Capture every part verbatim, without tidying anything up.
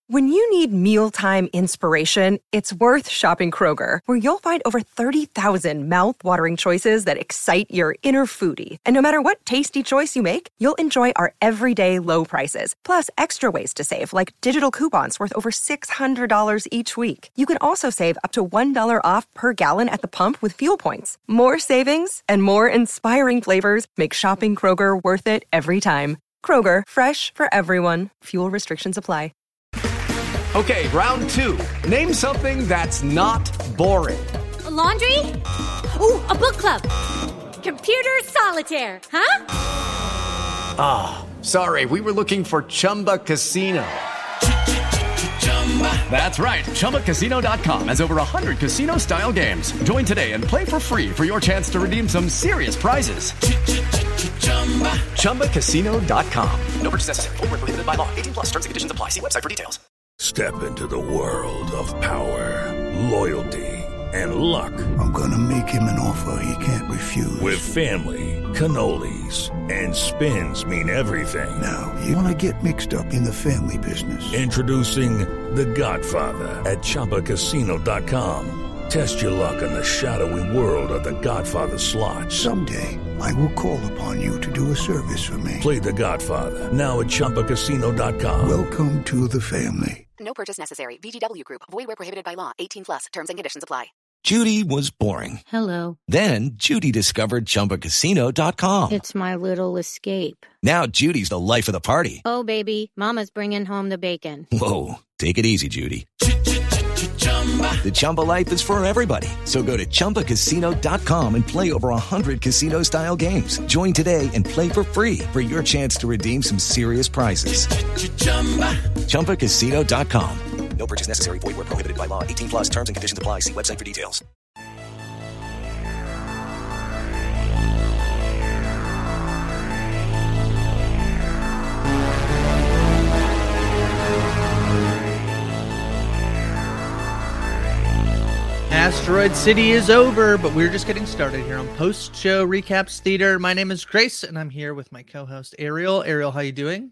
When you need mealtime inspiration, it's worth shopping Kroger, where you'll find over thirty thousand mouth-watering choices that excite your inner foodie. And no matter what tasty choice you make, you'll enjoy our everyday low prices, plus extra ways to save, like digital coupons worth over six hundred dollars each week. You can also save up to one dollar off per gallon at the pump with fuel points. More savings and more inspiring flavors make shopping Kroger worth it every time. Kroger, fresh for everyone. Fuel restrictions apply. Okay, round two. Name something that's not boring. A laundry? Ooh, a book club. Computer solitaire, huh? Ah, oh, sorry, we were looking for Chumba Casino. That's right, Chumba Casino dot com has over one hundred casino-style games. Join today and play for free for your chance to redeem some serious prizes. Chumba Casino dot com. No purchase necessary. Void where prohibited by law. eighteen plus terms and conditions apply. See website for details. Step into the world of power, loyalty, and luck. I'm gonna make him an offer he can't refuse. With family, cannolis, and spins mean everything. Now, you wanna get mixed up in the family business. Introducing The Godfather at Chumba Casino dot com. Test your luck in the shadowy world of The Godfather slot. Someday, I will call upon you to do a service for me. Play The Godfather, now at Chumba Casino dot com. Welcome to the family. No purchase necessary. V G W Group. Void where prohibited by law. eighteen plus. Terms and conditions apply. Judy was boring. Hello. Then Judy discovered Chumba Casino dot com. It's my little escape. Now Judy's the life of the party. Oh, baby, mama's bringing home the bacon. Whoa, take it easy, Judy. The Chumba life is for everybody. So go to Chumba Casino dot com and play over one hundred casino-style games. Join today and play for free for your chance to redeem some serious prizes. Chumba Casino dot com. No purchase necessary. Void where prohibited by law. eighteen plus terms and conditions apply. See website for details. Asteroid City is over, but we're just getting started here on Post-Show Recaps Theater. My name is Grace, and I'm here with my co-host, Ariel. Ariel, how you doing?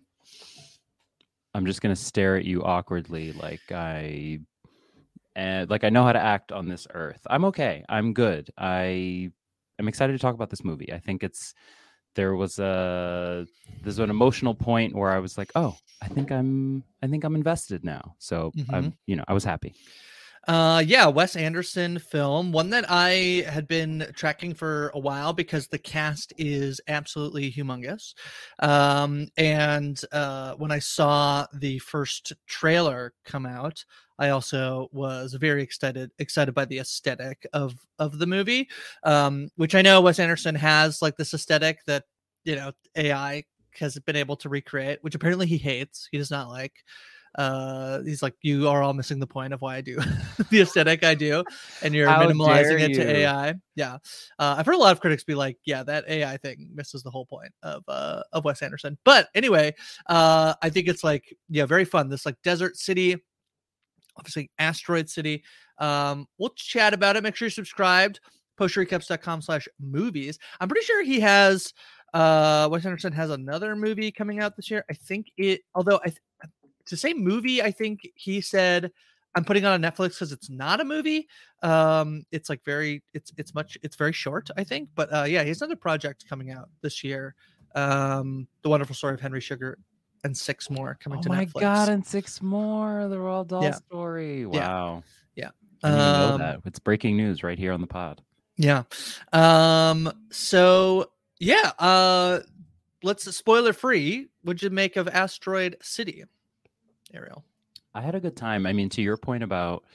I'm just going to stare at you awkwardly like I uh, like I know how to act on this earth. I'm okay. I'm good. I am excited to talk about this movie. I think it's there was a there's an emotional point where I was like, "Oh, I think I'm I think I'm invested now." So, mm-hmm. I'm, you know, I was happy. Uh, yeah, Wes Anderson film, one that I had been tracking for a while because the cast is absolutely humongous. Um, and uh, when I saw the first trailer come out, I also was very excited excited by the aesthetic of of the movie, um, which I know Wes Anderson has like this aesthetic that, you know, A I has been able to recreate, which apparently he hates. He does not like. Uh, he's like, you are all missing the point of why I do the aesthetic I do, and you're How minimalizing it you. to A I. Yeah, uh, I've heard a lot of critics be like, yeah, that A I thing misses the whole point of uh, of Wes Anderson. But anyway, uh, I think it's like, yeah, very fun. This like desert city, obviously Asteroid City. Um, we'll chat about it. Make sure you're subscribed. post recaps dot com slash movies. I'm pretty sure he has. Uh, Wes Anderson has another movie coming out this year. I think it, although I. Th- To say movie, I think he said, I'm putting on a Netflix because it's not a movie. Um, it's like very, it's it's much, it's very short, I think. But uh, yeah, he has another project coming out this year. Um, The Wonderful Story of Henry Sugar and six more coming oh to Netflix. Oh my God, and six more. The Roald Dahl yeah. story. Wow. Yeah. I didn't um, know that. It's breaking news right here on the pod. Yeah. Um, so yeah, uh, let's spoiler free. What'd you make of Asteroid City? Ariel? I had a good time. I mean, to your point about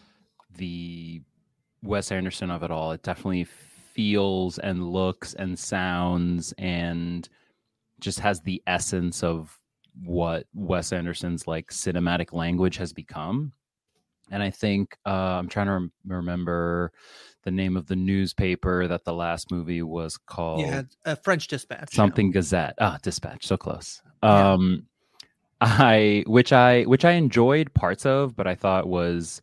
the Wes Anderson of it all, it definitely feels and looks and sounds and just has the essence of what Wes Anderson's like cinematic language has become. And I think uh, I'm trying to rem- remember the name of the newspaper that the last movie was called. Yeah, uh, French Dispatch. Something yeah. Gazette. Ah, Dispatch. So close. Yeah. Um, I which I which I enjoyed parts of, but I thought was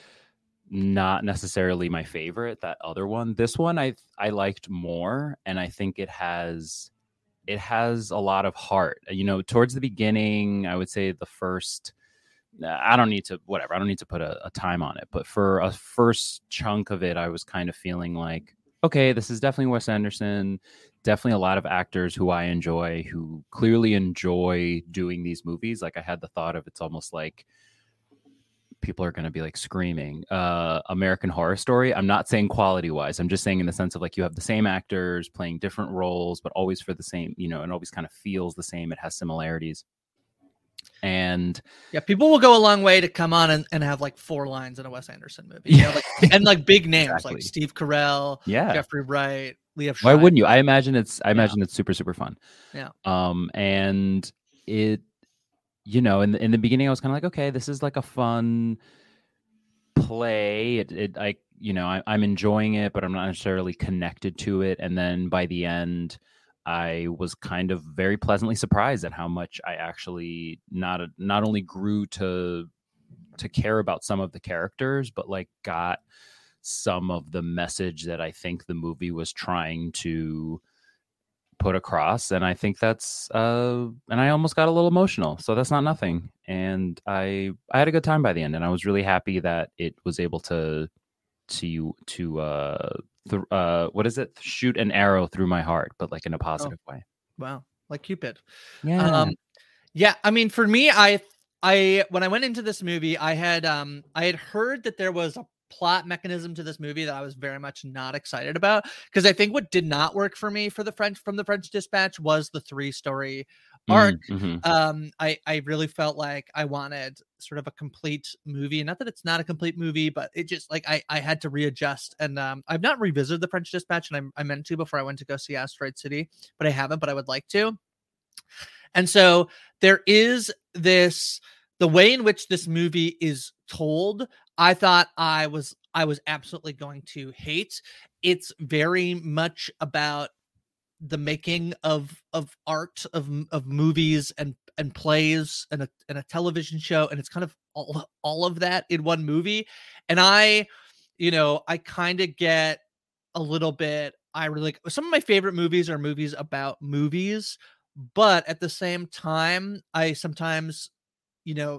not necessarily my favorite. That other one, this one, I I liked more, and I think it has it has a lot of heart. You know, towards the beginning, I would say the first I don't need to, whatever. I don't need to put a, a time on it. But for a first chunk of it, I was kind of feeling like, okay, this is definitely Wes Anderson. Definitely a lot of actors who I enjoy, who clearly enjoy doing these movies. Like I had the thought of, it's almost like people are going to be like screaming, uh, American Horror Story. I'm not saying quality wise. I'm just saying in the sense of like, you have the same actors playing different roles, but always for the same, you know, and always kind of feels the same. It has similarities. And yeah, people will go a long way to come on and, and have like four lines in a Wes Anderson movie. You know, like, and like big names exactly. like Steve Carell, yeah. Jeffrey Wright, Liev Why Schreiber. wouldn't you? I imagine it's I imagine yeah. it's super, super fun. Yeah. Um, and it, you know, in the, in the beginning, I was kind of like, okay, this is like a fun play. It, it I, you know, I, I'm enjoying it, but I'm not necessarily connected to it. And then by the end, I was kind of very pleasantly surprised at how much I actually not not only grew to to care about some of the characters, but like got some of the message that I think the movie was trying to put across. And I think that's uh and I almost got a little emotional. So that's not nothing. And I I had a good time by the end, and I was really happy that it was able to to to uh th- uh what is it shoot an arrow through my heart, but like in a positive oh, way. Wow, like Cupid. Yeah. Um yeah, I mean, for me, I I when I went into this movie, I had um I had heard that there was a plot mechanism to this movie that I was very much not excited about, because I think what did not work for me for the French from the French Dispatch was the three story arc. Mm-hmm. Um, I, I really felt like I wanted sort of a complete movie, and not that it's not a complete movie, but it just like I, I had to readjust. And um, I've not revisited the French Dispatch, and I, I meant to before I went to go see Asteroid City, but I haven't, but I would like to. And so there is this, the way in which this movie is told, I thought I was I was absolutely going to hate. It's very much about the making of of art, of of movies and and plays and a and a television show, and it's kind of all all of that in one movie. And I, you know, I kind of get a little bit. I really like some of my favorite movies are movies about movies, but at the same time, I sometimes, you know,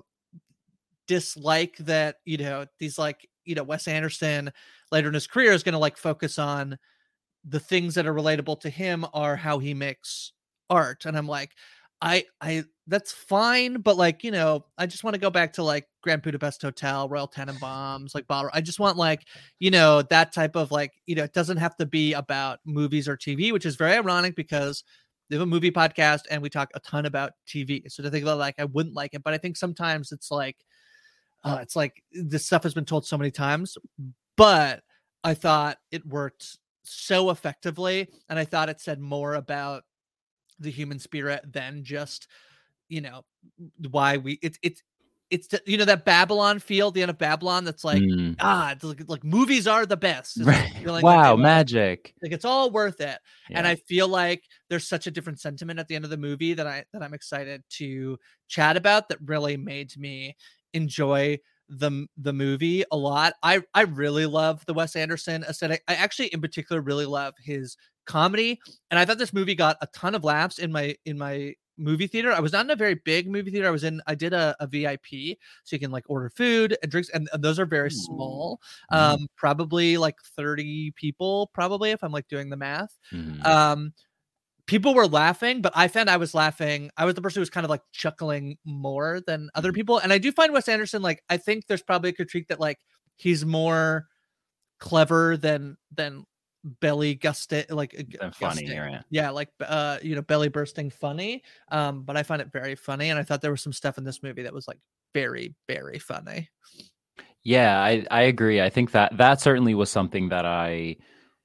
dislike that, you know, these like, you know, Wes Anderson later in his career is going to like focus on the things that are relatable to him are how he makes art. And I'm like, I, I, that's fine. But like, you know, I just want to go back to like Grand Budapest Hotel, Royal Tenenbaums, like Bottle. I just want like, you know, that type of like, you know, it doesn't have to be about movies or T V, which is very ironic because we have a movie podcast and we talk a ton about T V. So to think about like, I wouldn't like it, but I think sometimes it's like, Uh, it's like this stuff has been told so many times, but I thought it worked so effectively. And I thought it said more about the human spirit than just, you know, why we, it's, it's, it's, you know, that Babylon feel, the end of Babylon. That's like, mm. ah, it's like, like movies are the best. Right. Like wow. Like magic. Like it's all worth it. Yeah. And I feel like there's such a different sentiment at the end of the movie that I, that I'm excited to chat about that really made me enjoy the the movie a lot. I I really love the Wes Anderson aesthetic. I actually in particular really love his comedy, and I thought this movie got a ton of laughs in my in my movie theater. I was not in a very big movie theater. I was in I did a, a V I P, so you can like order food and drinks, and, and those are very small. Mm-hmm. Um probably like thirty people, probably, if I'm like doing the math. Mm-hmm. Um people were laughing, but I found I was laughing. I was the person who was kind of like chuckling more than other people. And I do find Wes Anderson, like, I think there's probably a critique that like he's more clever than, than belly gusting, like and funny. Yeah. yeah. Like, uh, you know, belly bursting funny. Um, but I find it very funny. And I thought there was some stuff in this movie that was like very, very funny. Yeah, I, I agree. I think that that certainly was something that I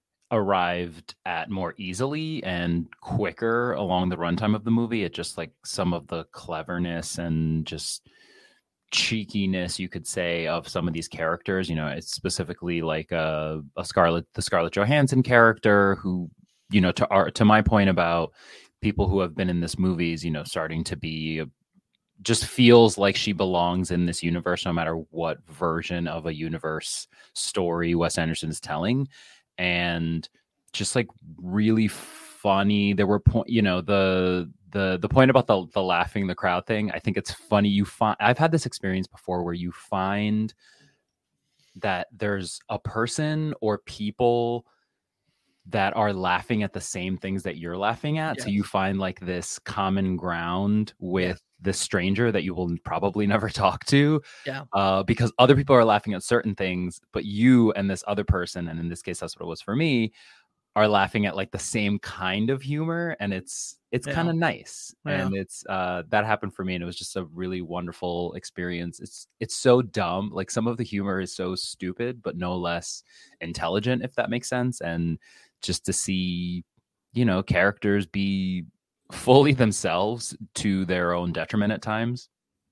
arrived at more easily and quicker along the runtime of the movie. It just like some of the cleverness and just cheekiness, you could say, of some of these characters. You know, it's specifically like a, a Scarlett, the Scarlett Johansson character who, you know, to our, to my point about people who have been in this movies, you know, starting to be a, just feels like she belongs in this universe, no matter what version of a universe story Wes Anderson is telling. And just like really funny. There were point, you know, the the the point about the the laughing the crowd thing, I think it's funny. You find I've had this experience before where you find that there's a person or people that are laughing at the same things that you're laughing at. Yes. So you find like this common ground with yeah. this stranger that you will probably never talk to. Yeah. Uh, because other people are laughing at certain things, but you and this other person, and in this case, that's what it was for me, are laughing at like the same kind of humor. And it's, it's yeah. kind of nice. Yeah. And it's, uh, that happened for me. And it was just a really wonderful experience. It's, it's so dumb. Like some of the humor is so stupid, but no less intelligent, if that makes sense. And just to see, you know, characters be fully themselves to their own detriment at times,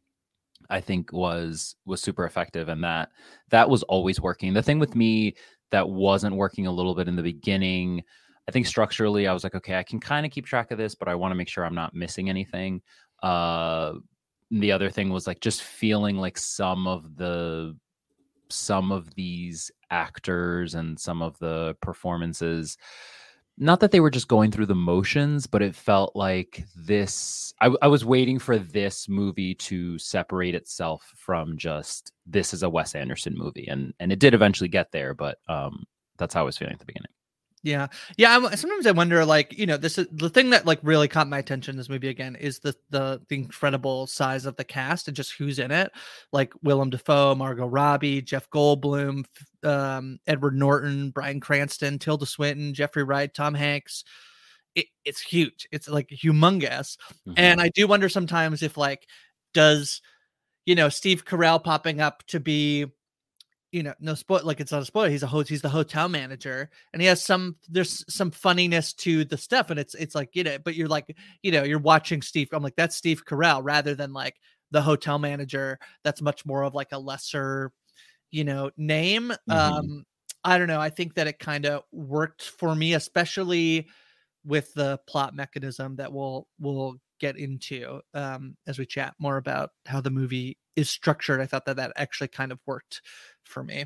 I think was, was super effective. And that, that was always working. The thing with me that wasn't working a little bit in the beginning, I think structurally I was like, okay, I can kind of keep track of this, but I want to make sure I'm not missing anything. Uh, the other thing was like just feeling like some of the, some of these actors and some of the performances, not that they were just going through the motions, but it felt like this, I, I was waiting for this movie to separate itself from just, this is a Wes Anderson movie. And, and it did eventually get there, but um, that's how I was feeling at the beginning. Yeah. Yeah. I'm, sometimes I wonder, like, you know, this is the thing that like really caught my attention in this movie again is the, the, the incredible size of the cast and just who's in it. Like Willem Dafoe, Margot Robbie, Jeff Goldblum, um, Edward Norton, Bryan Cranston, Tilda Swinton, Jeffrey Wright, Tom Hanks. It, it's huge. It's like humongous. Mm-hmm. And I do wonder sometimes if like, does, you know, Steve Carell popping up to be, you know, no spoil, like it's not a spoiler. He's a host. He's the hotel manager, and he has some. There's some funniness to the stuff, and it's it's like, you know, but you're like, you know, you're watching Steve. I'm like, that's Steve Carell, rather than like the hotel manager. That's much more of like a lesser, you know, name. Mm-hmm. Um, I don't know. I think that it kind of worked for me, especially with the plot mechanism that we'll we'll get into um, as we chat more about how the movie is structured. I thought that that actually kind of worked for me.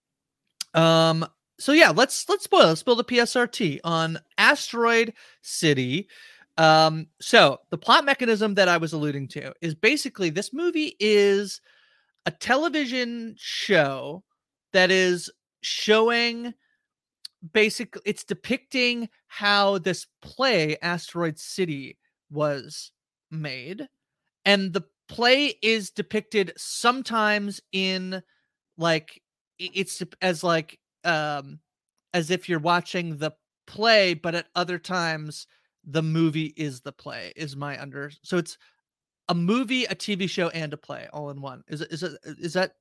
Um, so yeah, let's, let's spoil, let's spill the P S R T on Asteroid City. Um, so the plot mechanism that I was alluding to is basically this movie is a television show that is showing basically, it's depicting how this play Asteroid City was made, and the play is depicted sometimes in like it's as like um as if you're watching the play, but at other times the movie is the play, is my under so it's a movie, a T V show, and a play all in one. Is it is it is that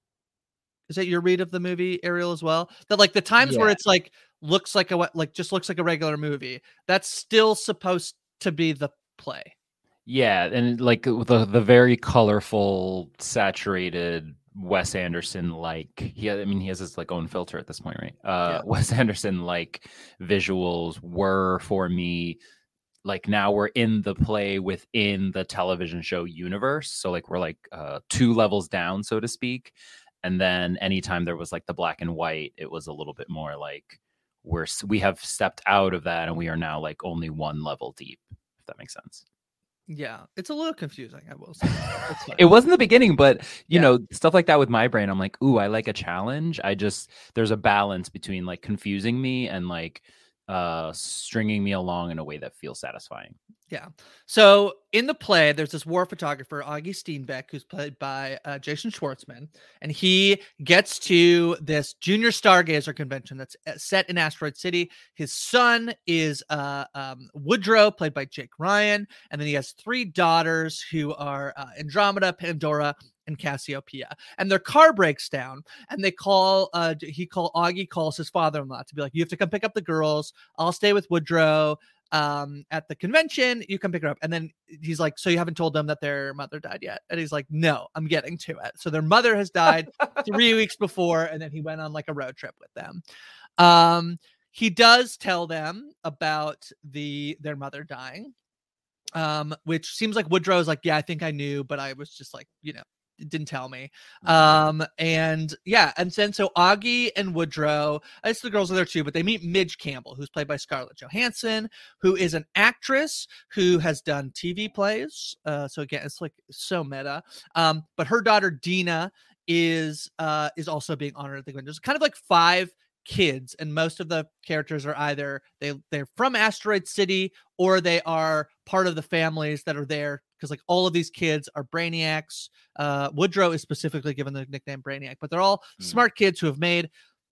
is that your read of the movie, Ariel, as well? That like the times yeah. where it's like looks like a like just looks like a regular movie, that's still supposed to be the play. Yeah, and like the the very colorful, saturated Wes Anderson like he I mean he has his like own filter at this point, right? Uh yeah. Wes Anderson like visuals were for me like, now we're in the play within the television show universe. So like we're like uh two levels down, so to speak. And then anytime there was like the black and white, it was a little bit more like we're we have stepped out of that and we are now like only one level deep, if that makes sense. Yeah, it's a little confusing, I will say. It was in the beginning, but you yeah. know, stuff like that with my brain, I'm like, ooh, I like a challenge. I just, there's a balance between like confusing me and like uh, stringing me along in a way that feels satisfying. Yeah. So in the play, there's this war photographer, Augie Steenbeck, who's played by uh, Jason Schwartzman, and he gets to this Junior Stargazer convention that's set in Asteroid City. His son is uh, um, Woodrow, played by Jake Ryan, and then he has three daughters who are uh, Andromeda, Pandora, and Cassiopeia. And their car breaks down, and they call. Uh, he call Augie calls his father-in-law to be like, "You have to come pick up the girls. I'll stay with Woodrow um at the convention, you come pick her up." And then he's like, "So you haven't told them that their mother died yet?" And he's like, "No, I'm getting to it." So their mother has died three weeks before, and then he went on like a road trip with them. Um he does tell them about the their mother dying, um which seems like Woodrow is like, "Yeah, I think I knew, but I was just like, you know, didn't tell me. Um, and yeah, and then so Augie and Woodrow, I guess the girls are there too, but they meet Midge Campbell, who's played by Scarlett Johansson, who is an actress who has done T V plays. Uh, so again, it's like so meta. Um, but her daughter Dina is uh is also being honored at the convention. There's kind of like five kids, and most of the characters are either they they're from Asteroid City or they are part of the families that are there, because like all of these kids are brainiacs. uh Woodrow is specifically given the nickname Brainiac, but they're all mm. smart kids who have made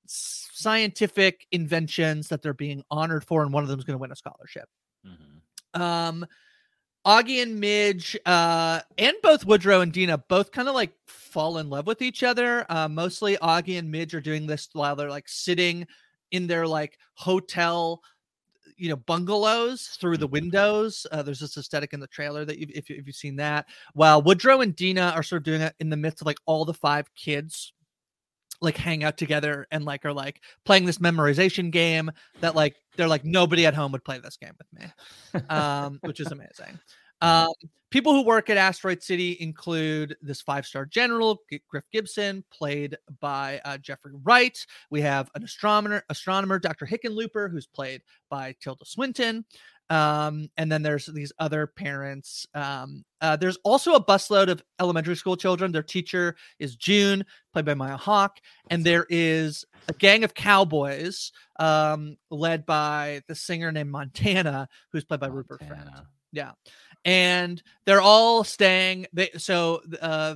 scientific inventions that they're being honored for, and one of them is going to win a scholarship. Mm-hmm. um Augie and Midge, uh, and both Woodrow and Dina both kind of like fall in love with each other. Uh, mostly Augie and Midge are doing this while they're like sitting in their like hotel, you know, bungalows through the windows. Uh, there's this aesthetic in the trailer that you've, if, you, if you've seen that. While Woodrow and Dina are sort of doing it in the midst of like all the five kids like hang out together and like are like playing this memorization game that like they're like nobody at home would play this game with me, um which is amazing. Um people who work at Asteroid City include this five-star general Griff Gibson, played by uh, Jeffrey Wright. We have an astronomer astronomer Doctor Hickenlooper, who's played by Tilda Swinton. Um, and then there's these other parents. Um, uh, there's also a busload of elementary school children. Their teacher is June, played by Maya Hawke. And there is a gang of cowboys, um, led by the singer named Montana, who's played by Montana. Rupert Friend. Yeah. And they're all staying. They, so, uh,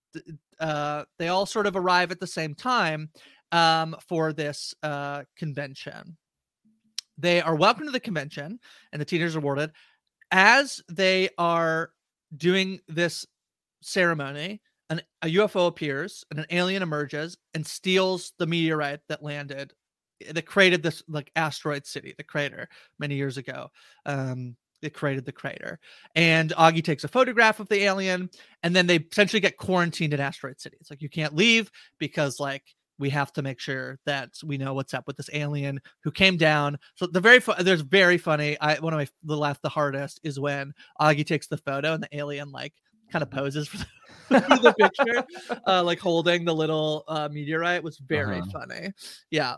uh, they all sort of arrive at the same time, um, for this, uh, convention. They are welcome to the convention, and the teenagers are awarded. As they are doing this ceremony, an, a U F O appears, and an alien emerges and steals the meteorite that landed, that created this like Asteroid City, the crater, many years ago. Um, it created the crater, and Augie takes a photograph of the alien, and then they essentially get quarantined at Asteroid City. It's like you can't leave because like we have to make sure that we know what's up with this alien who came down. So the very fu- there's very funny. I one of my the laugh the hardest is when Augie takes the photo and the alien like kind of poses for the, for the picture, uh, like holding the little uh, meteorite. Was very uh-huh. funny. Yeah.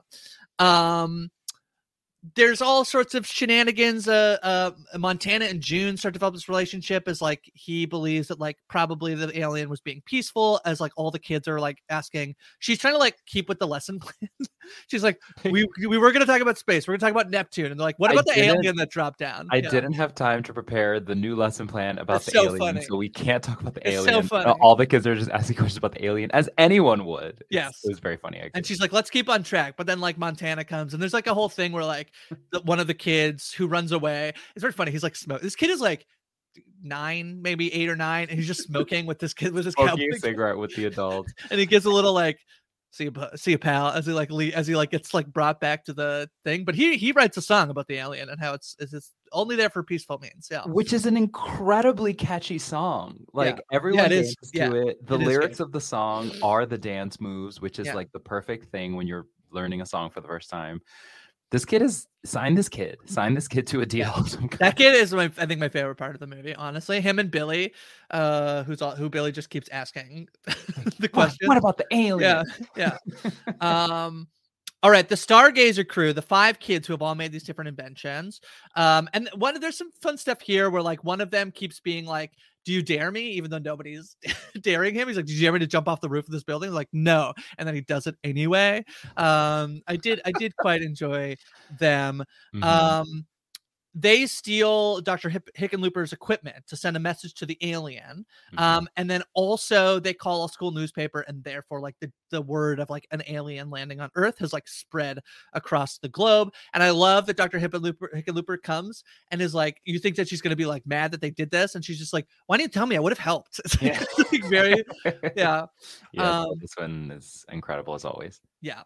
Um, there's all sorts of shenanigans. Uh, uh, Montana and June start to develop this relationship as like he believes that like probably the alien was being peaceful, as like all the kids are like asking. She's trying to like keep with the lesson plan. She's like, we we were going to talk about space. We're going to talk about Neptune, and they're like, what about I the alien that dropped down? I yeah. didn't have time to prepare the new lesson plan about it's the so alien, funny. So we can't talk about the it's alien. So funny. All the kids are just asking questions about the alien, as anyone would. Yes, it's, it was very funny. And she's like, let's keep on track. But then like Montana comes, and there's like a whole thing where like the, one of the kids who runs away. It's very funny. He's like, smoke. This kid is like nine, maybe eight or nine, and he's just smoking with this kid with his smoking a cigarette with the adult, and he gives a little like, see you, see you, pal, as he like as he like gets like brought back to the thing. But he he writes a song about the alien and how it's it's, it's only there for peaceful means. Yeah, which is an incredibly catchy song. Like yeah. everyone yeah, dances to yeah. it. The it lyrics of the song are the dance moves, which is yeah. like the perfect thing when you're learning a song for the first time. This kid is sign this kid, sign this kid to a deal. That kid is my, I think my favorite part of the movie, honestly. Him and Billy, uh, who's all, who Billy just keeps asking the question. What, what about the alien? Yeah, yeah. um, all right, the Stargazer crew, the five kids who have all made these different inventions. Um, and one there's some fun stuff here where like one of them keeps being like, do you dare me? Even though nobody's daring him. He's like, did you dare me to jump off the roof of this building? Like, no. And then he does it anyway. Um, I did, I did quite enjoy them. Mm-hmm. Um, they steal Doctor Hick- Hickenlooper's equipment to send a message to the alien. Mm-hmm. Um, and then also they call a school newspaper, and therefore like the, the word of like an alien landing on Earth has like spread across the globe. And I love that Doctor Hickenlooper, Hickenlooper comes and is like, you think that she's going to be like mad that they did this? And she's just like, why didn't you tell me? I would have helped. It's like, yeah. like very, yeah. Yeah, um, this one is incredible as always. Yeah.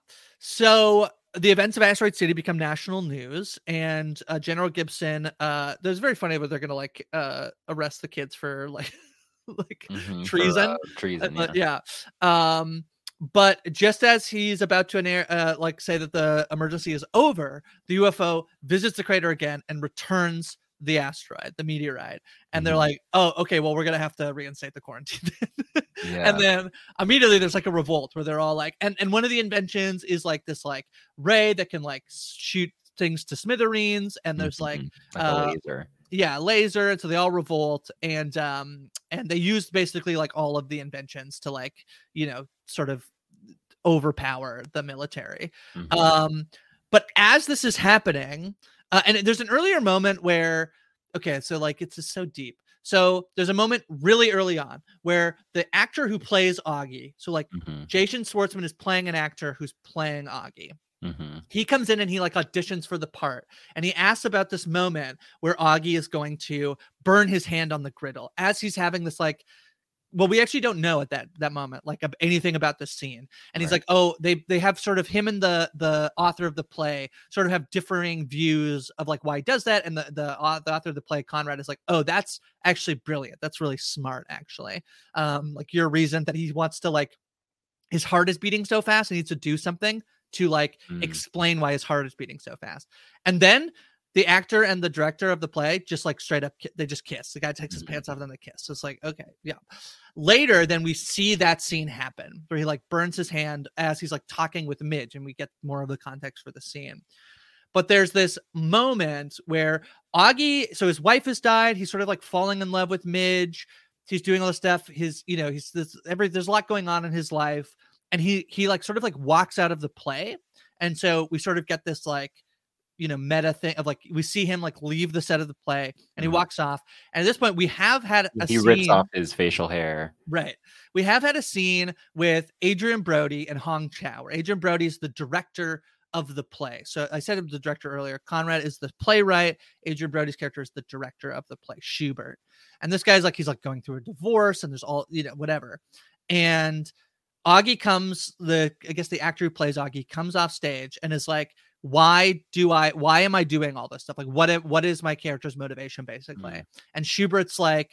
So the events of Asteroid City become national news, and uh, General Gibson, uh, there's very funny, but they're going to like uh, arrest the kids for like, like mm-hmm, treason. For, uh, treason. Uh, yeah. yeah. Um, but just as he's about to uh, like say that the emergency is over, the U F O visits the crater again and returns the asteroid, the meteorite. And they're Mhm. like, oh, okay, well, we're going to have to reinstate the quarantine. Yeah. And then immediately there's like a revolt where they're all like, and, and one of the inventions is like this like ray that can like shoot things to smithereens. And there's like, Mhm. Like a uh, laser. yeah, laser. And so they all revolt, and um, and they used basically like all of the inventions to like, you know, sort of overpower the military. Mhm. Um, but as this is happening, uh, and there's an earlier moment where, okay, so like it's just so deep. So there's a moment really early on where the actor who plays Augie, so like Mhm. Jason Schwartzman is playing an actor who's playing Augie. Mhm. He comes in and he like auditions for the part, and he asks about this moment where Augie is going to burn his hand on the griddle as he's having this like, well, we actually don't know at that that moment like ab- anything about this scene. And he's Right. like, oh, they they have sort of him and the the author of the play sort of have differing views of like why he does that. And the the, au- the author of the play, Conrad, is like, oh, that's actually brilliant. That's really smart, actually. Um, like your reason that he wants to like his heart is beating so fast and he needs to do something to like Mm. explain why his heart is beating so fast. And then the actor and the director of the play just like straight up ki- they just kiss. The guy takes his Mhm. pants off and then they kiss. So it's like, okay, yeah. Later then we see that scene happen where he like burns his hand as he's like talking with Midge, and we get more of the context for the scene. But there's this moment where Augie, so his wife has died, he's sort of like falling in love with Midge, he's doing all this stuff, his, you know, he's this every there's a lot going on in his life, and he he like sort of like walks out of the play. And so we sort of get this like, you know, meta thing of like we see him like leave the set of the play and he Mhm. walks off. And at this point we have had a He scene, rips off his facial hair. right? We have had a scene with Adrian Brody and Hong Chow, where Adrian Brody is the director of the play. So I said him the director earlier. Conrad is the playwright. Adrian Brody's character is the director of the play, Schubert. And this guy's like, he's like going through a divorce and there's all, you know, whatever. And Augie comes, the I guess the actor who plays Augie comes off stage and is like, why do I why am I doing all this stuff? Like what am- what is my character's motivation basically? Mm. And Schubert's like,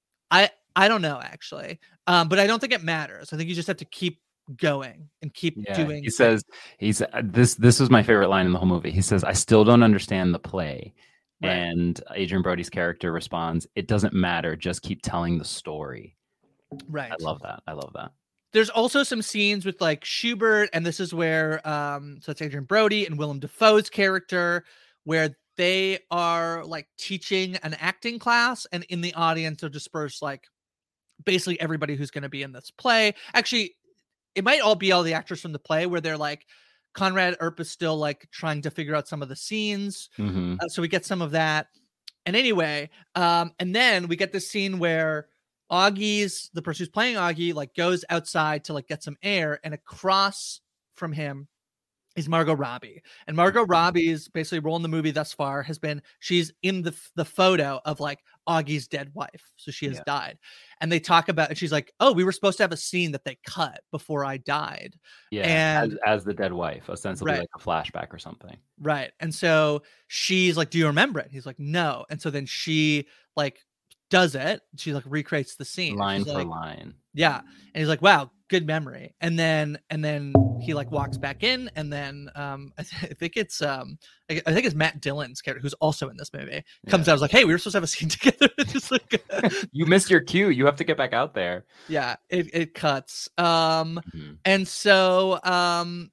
I I don't know actually. Um, but I don't think it matters. I think you just have to keep going and keep Yeah, doing he says he's uh, this this was my favorite line in the whole movie. He says, I still don't understand the play. Right. And Adrian Brody's character responds, it doesn't matter, just keep telling the story. right. I love that. I love that. There's also some scenes with like Schubert, and this is where um so it's Adrian Brody and Willem Dafoe's character, where they are like teaching an acting class, and in the audience are dispersed like basically everybody who's going to be in this play. Actually, it might all be all the actors from the play, where they're like Conrad Earp is still like trying to figure out some of the scenes. Mhm. Uh, so we get some of that. And anyway, um, and then we get this scene where Augie's the person who's playing Augie like goes outside to like get some air, and across from him is Margot Robbie. And Margot Robbie's basically role in the movie thus far has been she's in the the photo of like Augie's dead wife. So she has Yeah. died. And they talk about and she's like, oh, we were supposed to have a scene that they cut before I died. Yeah, And as, as the dead wife, ostensibly Right. like a flashback or something. Right. And so she's like, do you remember it? He's like, no. And so then she like does it. She like recreates the scene. Line She's for like, line. yeah. And he's like, wow, good memory. And then and then he like walks back in, and then um I, th- I think it's um I, I think it's Matt Dillon's character, who's also in this movie, comes Yeah. out. I was like, hey, we were supposed to have a scene together. It's just like You missed your cue. You have to get back out there. yeah, it, it cuts. Um Mhm. and so um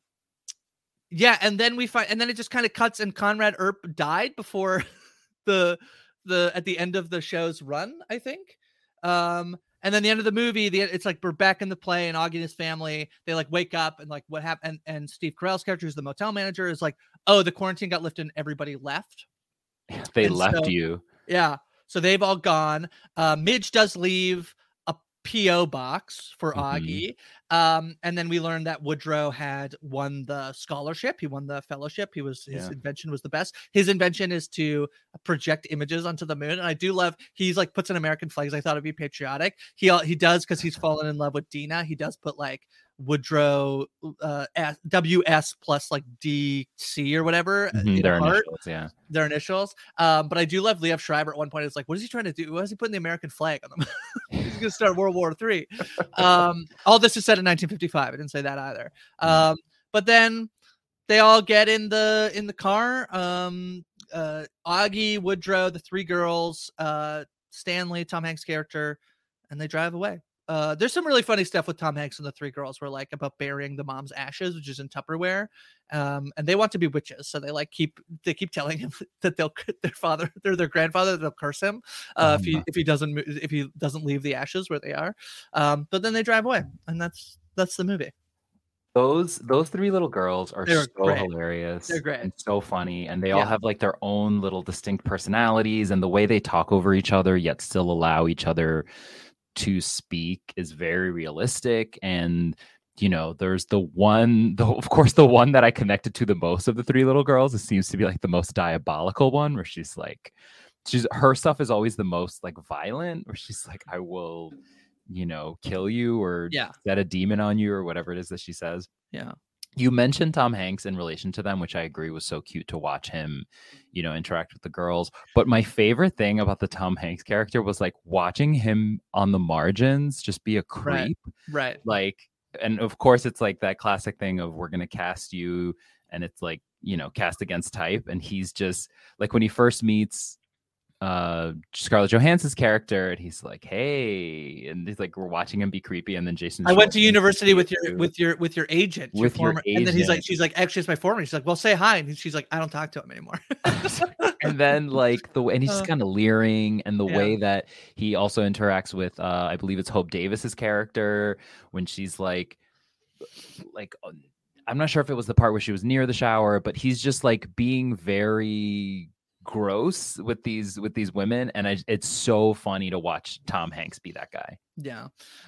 yeah, and then we find and then it just kind of cuts, and Conrad Earp died before the the at the end of the show's run, I think. Um and then the end of the movie, the it's like we're back in the play, and Augie and his family, they like wake up, and like what happened, and, and Steve Carell's character, who's the motel manager, is like, oh, the quarantine got lifted and everybody left. They And left so- you. Yeah. So they've all gone. Uh, Midge does leave a P O box for Mhm. Augie. Um, and then we learned that Woodrow had won the scholarship. He won the fellowship. He was his Yeah. invention was the best. His invention is to project images onto the moon. And I do love he's like puts an American flag. I thought it'd be patriotic. He al- he does because he's fallen in love with Dina. He does put like Woodrow uh S, W S plus like D C or whatever. uh, Mhm, in Their heart initials, yeah. their initials. Um, but I do love Liev Schreiber at one point. It's like, what is he trying to do? Why is he putting the American flag on them? He's gonna start World War Three. Um, all this is set in nineteen fifty-five. I didn't say that either. Um, but then they all get in the in the car. Um, uh, Augie, Woodrow, the three girls, uh, Stanley, Tom Hanks' character, and they drive away. Uh, there's some really funny stuff with Tom Hanks and the three girls where like about burying the mom's ashes, which is in Tupperware. Um, and they want to be witches. So they like keep, they keep telling him that they'll, their father, they're their grandfather, they'll curse him uh, um, if he, if he doesn't, if he doesn't leave the ashes where they are. Um, but then they drive away, and that's, that's the movie. Those those three little girls are They're so great. hilarious. They're great. And so funny. And they all Yeah. have like their own little distinct personalities, and the way they talk over each other yet still allow each other to speak is very realistic. And you know, there's the one, the, of course, the one that I connected to the most of the three little girls. It seems to be like the most diabolical one, where she's like, she's her stuff is always the most like violent, where she's like, I will, you know, kill you or Yeah. set a demon on you or whatever it is that she says. Yeah. You mentioned Tom Hanks in relation to them, which I agree was so cute to watch him, you know, interact with the girls. But my favorite thing about the Tom Hanks character was like watching him on the margins just be a creep. Right. Like, and of course, it's like that classic thing of we're going to cast you, and it's like, you know, cast against type. And he's just like, when he first meets uh Scarlett Johansson's character, and he's like, hey, and he's like, we're watching him be creepy, and then Jason I went to Schwartzman university with too. your with your with your agent, your With your former, and then he's like, agent. she's like, actually, it's my former. She's like, well, say hi, and she's like, I don't talk to him anymore. And then like the way, and he's just Uh, kind of leering, and the yeah. way that he also interacts with uh I believe it's Hope Davis's character, when she's like like uh, I'm not sure if it was the part where she was near the shower, but he's just like being very gross with these with these women, and I, it's so funny to watch Tom Hanks be that guy. Yeah.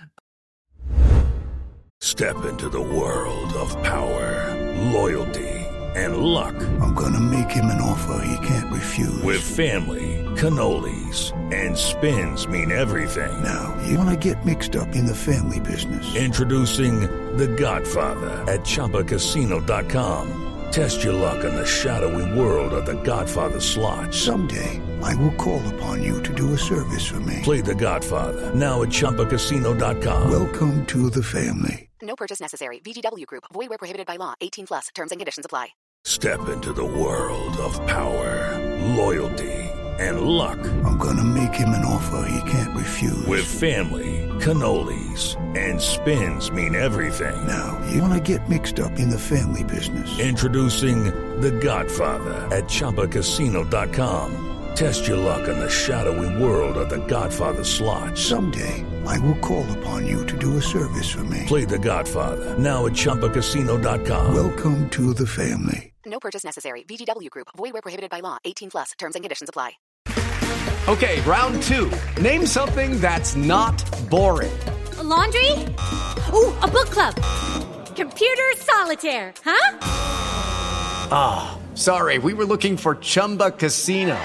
Step into the world of power, loyalty, and luck. I'm gonna make him an offer he can't refuse. With family, cannolis, and spins mean everything. Now, you wanna get mixed up in the family business. Introducing The Godfather at Chumba Casino dot com. Test your luck in the shadowy world of The Godfather slot. Someday, I will call upon you to do a service for me. Play The Godfather now at Chumba Casino dot com. Welcome to the family. No purchase necessary. V G W Group. Void where prohibited by law. eighteen plus. Terms and conditions apply. Step into the world of power, loyalty, and luck. I'm gonna make him an offer he can't refuse. With family, cannolis, and spins mean everything. Now, you wanna get mixed up in the family business. Introducing The Godfather at Chumba Casino dot com. Test your luck in the shadowy world of The Godfather slot. Someday, I will call upon you to do a service for me. Play The Godfather now at Chumba Casino dot com. Welcome to the family. No purchase necessary. V G W Group. Void where prohibited by law. eighteen plus. Terms and conditions apply. Okay, round two. Name something that's not boring. A laundry? Ooh, a book club. Computer solitaire, huh? Ah, oh, sorry, we were looking for Chumba Casino.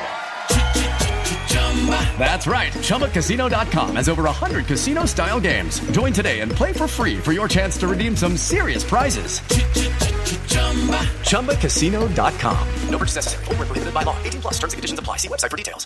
That's right. Chumba Casino dot com has over one hundred casino-style games. Join today and play for free for your chance to redeem some serious prizes. Chumba Casino dot com. No purchase necessary. Void where prohibited by law. eighteen plus. Terms and conditions apply. See website for details.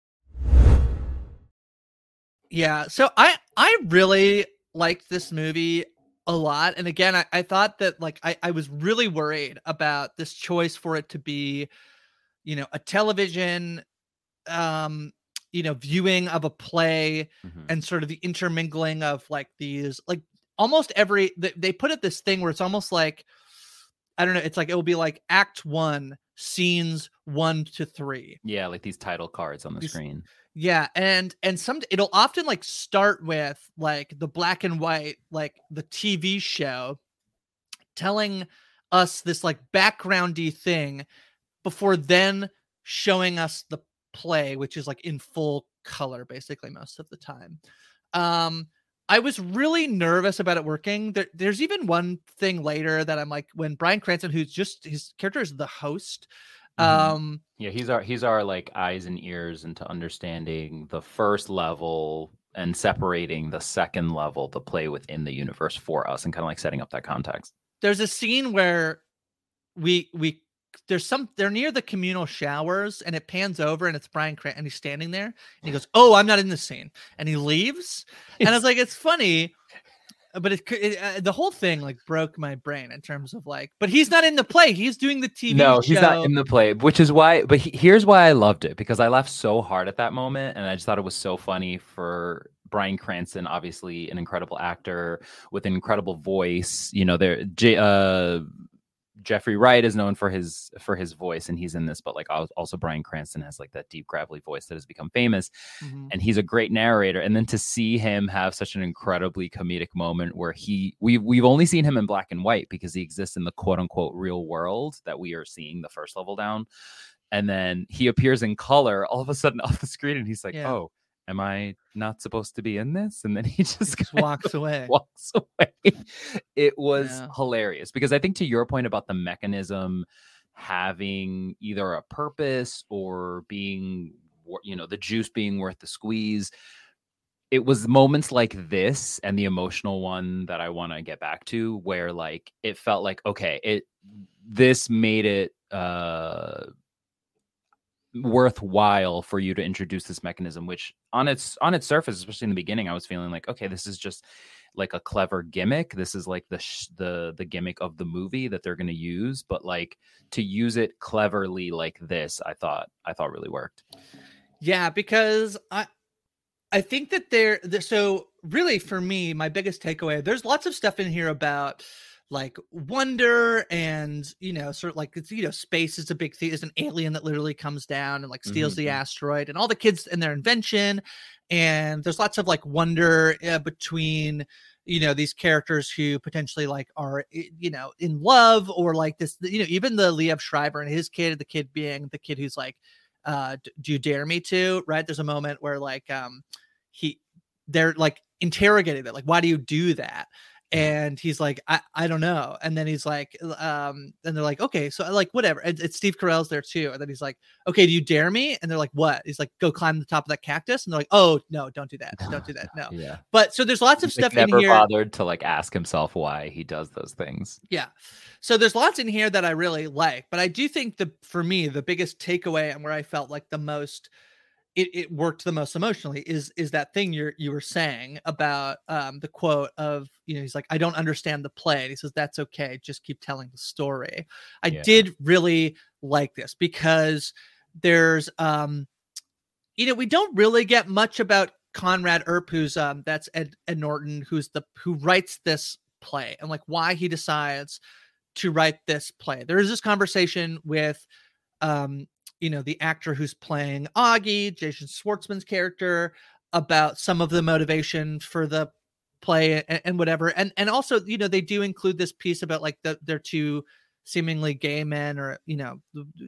Yeah, so I I really liked this movie a lot. And again, I, I thought that like I, I was really worried about this choice for it to be, you know, a television um you know viewing of a play, Mhm. and sort of the intermingling of like these like almost every they, they put it this thing where it's almost like I don't know, it's like it will be like act one, scenes one to three. Yeah, like these title cards on the These- screen. Yeah, and and some it'll often like start with like the black and white, like the T V show telling us this like backgroundy thing before then showing us the play, which is like in full color basically most of the time. Um I was really nervous about it working. There, there's even one thing later that I'm like, when Bryan Cranston, who's just his character is the host. Mhm. Um Yeah, he's our he's our like eyes and ears into understanding the first level and separating the second level, the play within the universe for us, and kind of like setting up that context. there's a scene where we we there's some they're near the communal showers, and it pans over and it's Bryan Cranston, and he's standing there and he goes, "Oh, I'm not in this scene," and he leaves. And I was like, it's funny but it, it uh, the whole thing like broke my brain in terms of like, but he's not in the play. He's doing the T V no, show. he's not in the play, which is why. But he, here's why I loved it, because I laughed so hard at that moment, and I just thought it was so funny for Bryan Cranston, obviously an incredible actor with an incredible voice. You know, there, J, uh, Jeffrey Wright is known for his for his voice, and he's in this, but like also Bryan Cranston has like that deep gravelly voice that has become famous, mm-hmm. and he's a great narrator. And then to see him have such an incredibly comedic moment where he we we've only seen him in black and white because he exists in the quote unquote real world that we are seeing the first level down, and then he appears in color all of a sudden off the screen, and he's like, yeah. oh. Am I not supposed to be in this? And then he just, he just walks away. Walks away. It was yeah. hilarious because I think to your point about the mechanism having either a purpose or being, you know, the juice being worth the squeeze, it was moments like this and the emotional one that I want to get back to where like it felt like, okay, it this made it uh worthwhile for you to introduce this mechanism, which on its on its surface, especially in the beginning, I was feeling like, okay, this is just like a clever gimmick. This is like the sh- the the gimmick of the movie that they're going to use, but like to use it cleverly like this, I thought I thought really worked. Yeah, because I I think that there so really for me, my biggest takeaway, there's lots of stuff in here about like wonder and, you know, sort of like, it's, you know, space is a big thing. There's an alien that literally comes down and like steals mm-hmm. the asteroid and all the kids and their invention. And there's lots of like wonder uh, between, you know, these characters who potentially like are, you know, in love or like this, you know, even the Liev Schreiber and his kid, the kid being the kid who's like, uh, do you dare me to, right? There's a moment where like, um, he, they're like interrogating it. Like, why do you do that? And he's like, I, I don't know. And then he's like, um, and they're like, okay, so like, whatever. And it's Steve Carell's there too. And then he's like, okay, do you dare me? And they're like, what? He's like, go climb the top of that cactus. And they're like, oh no, don't do that. Don't do that. No. Yeah. But so there's lots he's of stuff like in never here. Bothered to like ask himself why he does those things. Yeah. So there's lots in here that I really like, but I do think the, for me, the biggest takeaway and where I felt like the most, It, it worked the most emotionally is is that thing you're you were saying about um the quote of, you know, he's like, I don't understand the play, and he says, that's okay, just keep telling the story. I yeah. did really like this because there's um you know, we don't really get much about Conrad Earp, who's um that's Ed, Ed Norton, who's the who writes this play, and like why he decides to write this play. There is this conversation with um you know, the actor who's playing Augie, Jason Schwartzman's character, about some of the motivation for the play and, and whatever. And and also, you know, they do include this piece about like the, they're two seemingly gay men, or, you know,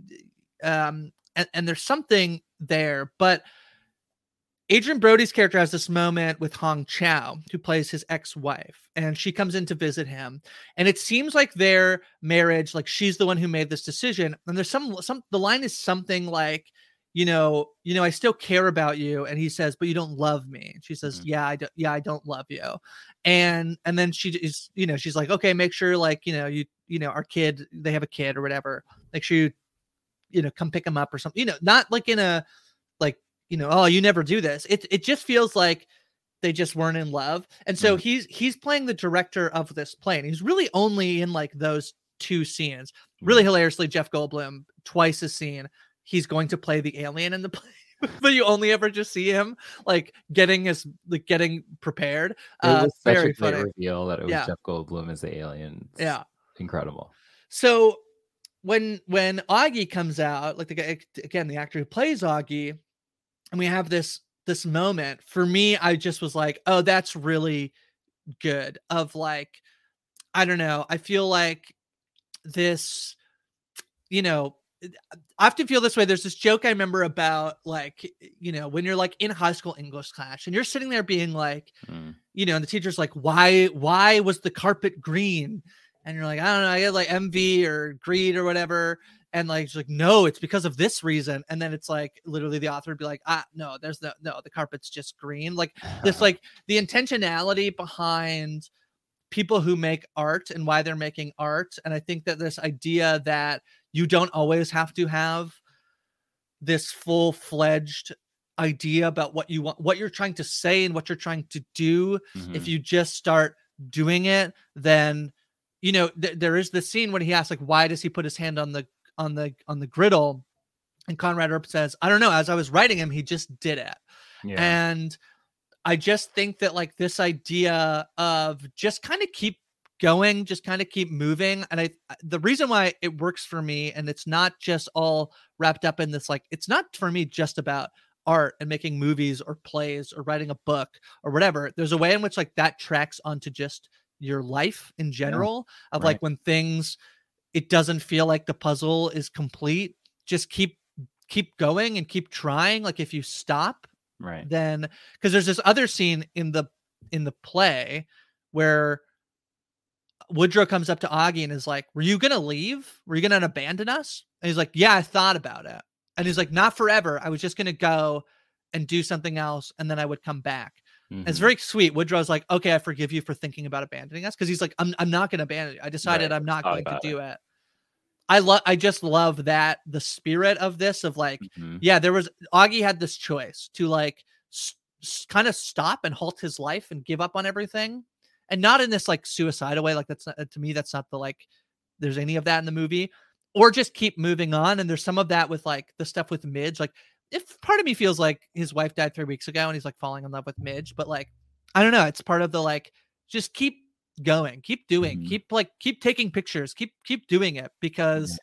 um, and, and there's something there. But Adrian Brody's character has this moment with Hong Chow, who plays his ex-wife, and she comes in to visit him. And it seems like their marriage, like she's the one who made this decision. And there's some, some, the line is something like, you know, you know, I still care about you. And he says, but you don't love me. And she says, mm-hmm. yeah, I don't, yeah, I don't love you. And, and then she is, you know, she's like, okay, make sure like, you know, you, you know, our kid, they have a kid or whatever. Make sure you, you know, come pick him up or something, you know, not like in a, like, you know, oh, you never do this. It it just feels like they just weren't in love. And so mm. he's he's playing the director of this play, and he's really only in like those two scenes. Really hilariously, Jeff Goldblum, twice a scene, he's going to play the alien in the play, but you only ever just see him like getting his like getting prepared. It uh, was such very a great funny reveal that it was yeah. Jeff Goldblum as the alien. It's yeah, incredible. So when when Augie comes out, like the guy again, the actor who plays Augie. And we have this this moment. For me, I just was like, oh, that's really good. Of like, I don't know. I feel like this, you know, I often feel this way. There's this joke I remember about like, you know, when you're like in high school English class and you're sitting there being like, mm. you know, and the teacher's like, why, why was the carpet green? And you're like, I don't know, I get like envy or greed or whatever. And like, it's like, no, it's because of this reason. And then it's like, literally the author would be like, ah, no, there's no, no, the carpet's just green. Like this, like the intentionality behind people who make art and why they're making art. And I think that this idea that you don't always have to have this full fledged idea about what you want, what you're trying to say and what you're trying to do. Mm-hmm. If you just start doing it, then, you know, th- there is the scene when he asks, like, why does he put his hand on the, on the, on the griddle? And Conrad Earp says, I don't know. As I was writing him, he just did it. Yeah. And I just think that like this idea of just kind of keep going, just kind of keep moving. And I, the reason why it works for me, and it's not just all wrapped up in this, like, it's not for me just about art and making movies or plays or writing a book or whatever. There's a way in which like that tracks onto just your life in general yeah. of right. like when things, it doesn't feel like the puzzle is complete, just keep, keep going and keep trying. Like if you stop, right, then, because there's this other scene in the, in the play where Woodrow comes up to Augie and is like, were you going to leave? Were you going to abandon us? And he's like, yeah, I thought about it. And he's like, not forever. I was just going to go and do something else. And then I would come back. Mm-hmm. It's very sweet. Woodrow's like, okay, I forgive you for thinking about abandoning us. Cause he's like, I'm, I'm not going to abandon you. I decided right. I'm not going to do it. it. I love, I just love that the spirit of this of like, mm-hmm. yeah, there was, Augie had this choice to like s- s- kind of stop and halt his life and give up on everything. And not in this like suicidal way. Like that's not, to me, that's not the, like, there's any of that in the movie, or just keep moving on. And there's some of that with like the stuff with Midge. Like if part of me feels like his wife died three weeks ago and he's like falling in love with Midge, but like, I don't know. It's part of the, like, just keep going, keep doing, mm-hmm. keep like, keep taking pictures, keep, keep doing it because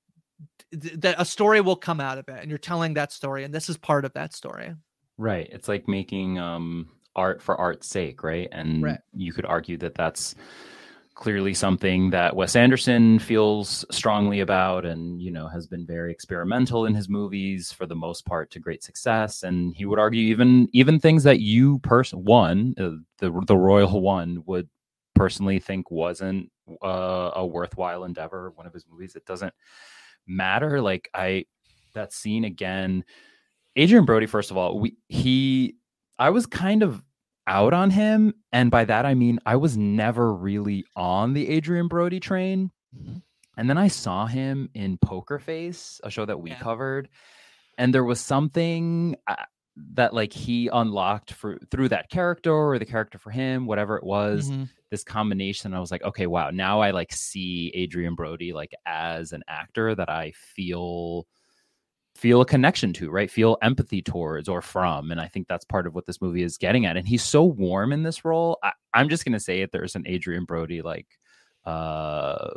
yeah. th- th- a story will come out of it and you're telling that story. And this is part of that story. Right. It's like making, um, art for art's sake, right? And right. you could argue that that's clearly something that Wes Anderson feels strongly about and, you know, has been very experimental in his movies for the most part to great success. And he would argue even even things that you person one uh, the the Royal One would personally think wasn't uh, a worthwhile endeavor, one of his movies. It doesn't matter. Like I that scene again, Adrian Brody, first of all, we he I was kind of out on him, and by that I mean I was never really on the Adrian Brody train. Mm-hmm. And then I saw him in Poker Face, a show that we yeah. covered, and there was something uh, that like he unlocked for through that character or the character for him, whatever it was, mm-hmm. this combination. I was like, okay, wow, now I like see Adrian Brody like as an actor that I feel feel a connection to, right? Feel empathy towards or from. And I think that's part of what this movie is getting at. And he's so warm in this role. I, I'm just going to say it. There's an Adrian Brody, like, uh,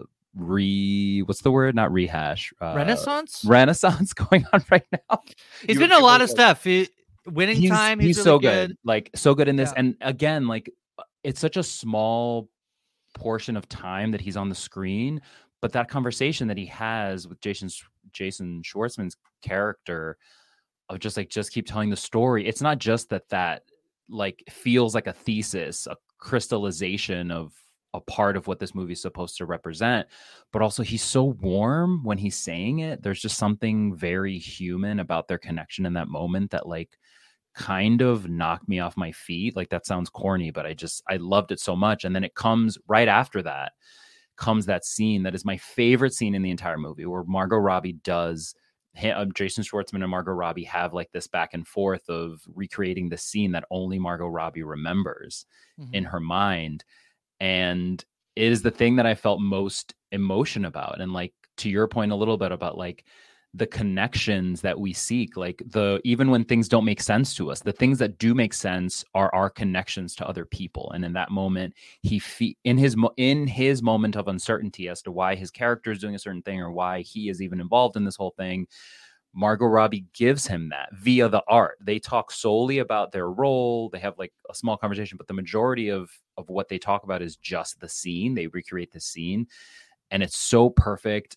re, what's the word? Not rehash. Uh, Renaissance? Renaissance going on right now. He's been in a lot of stuff. He, winning he's, time. He's, he's really so good. good. Like so good in this. Yeah. And again, like it's such a small portion of time that he's on the screen, but that conversation that he has with Jason Jason Schwartzman's character of just like just keep telling the story. It's not just that that like feels like a thesis, a crystallization of a part of what this movie is supposed to represent, but also he's so warm when he's saying it. There's just something very human about their connection in that moment that like kind of knocked me off my feet. Like that sounds corny, but I just I loved it so much. And then it comes right after that comes that scene that is my favorite scene in the entire movie, where Margot Robbie does him, Jason Schwartzman and Margot Robbie have like this back and forth of recreating the scene that only Margot Robbie remembers mm-hmm. in her mind. And it is the thing that I felt most emotion about. And like, to your point a little bit about like the connections that we seek, like the, even when things don't make sense to us, the things that do make sense are our connections to other people. And in that moment, he, fe- in his, mo- in his moment of uncertainty as to why his character is doing a certain thing or why he is even involved in this whole thing, Margot Robbie gives him that via the art. They talk solely about their role. They have like a small conversation, but the majority of, of what they talk about is just the scene. They recreate the scene and it's so perfect.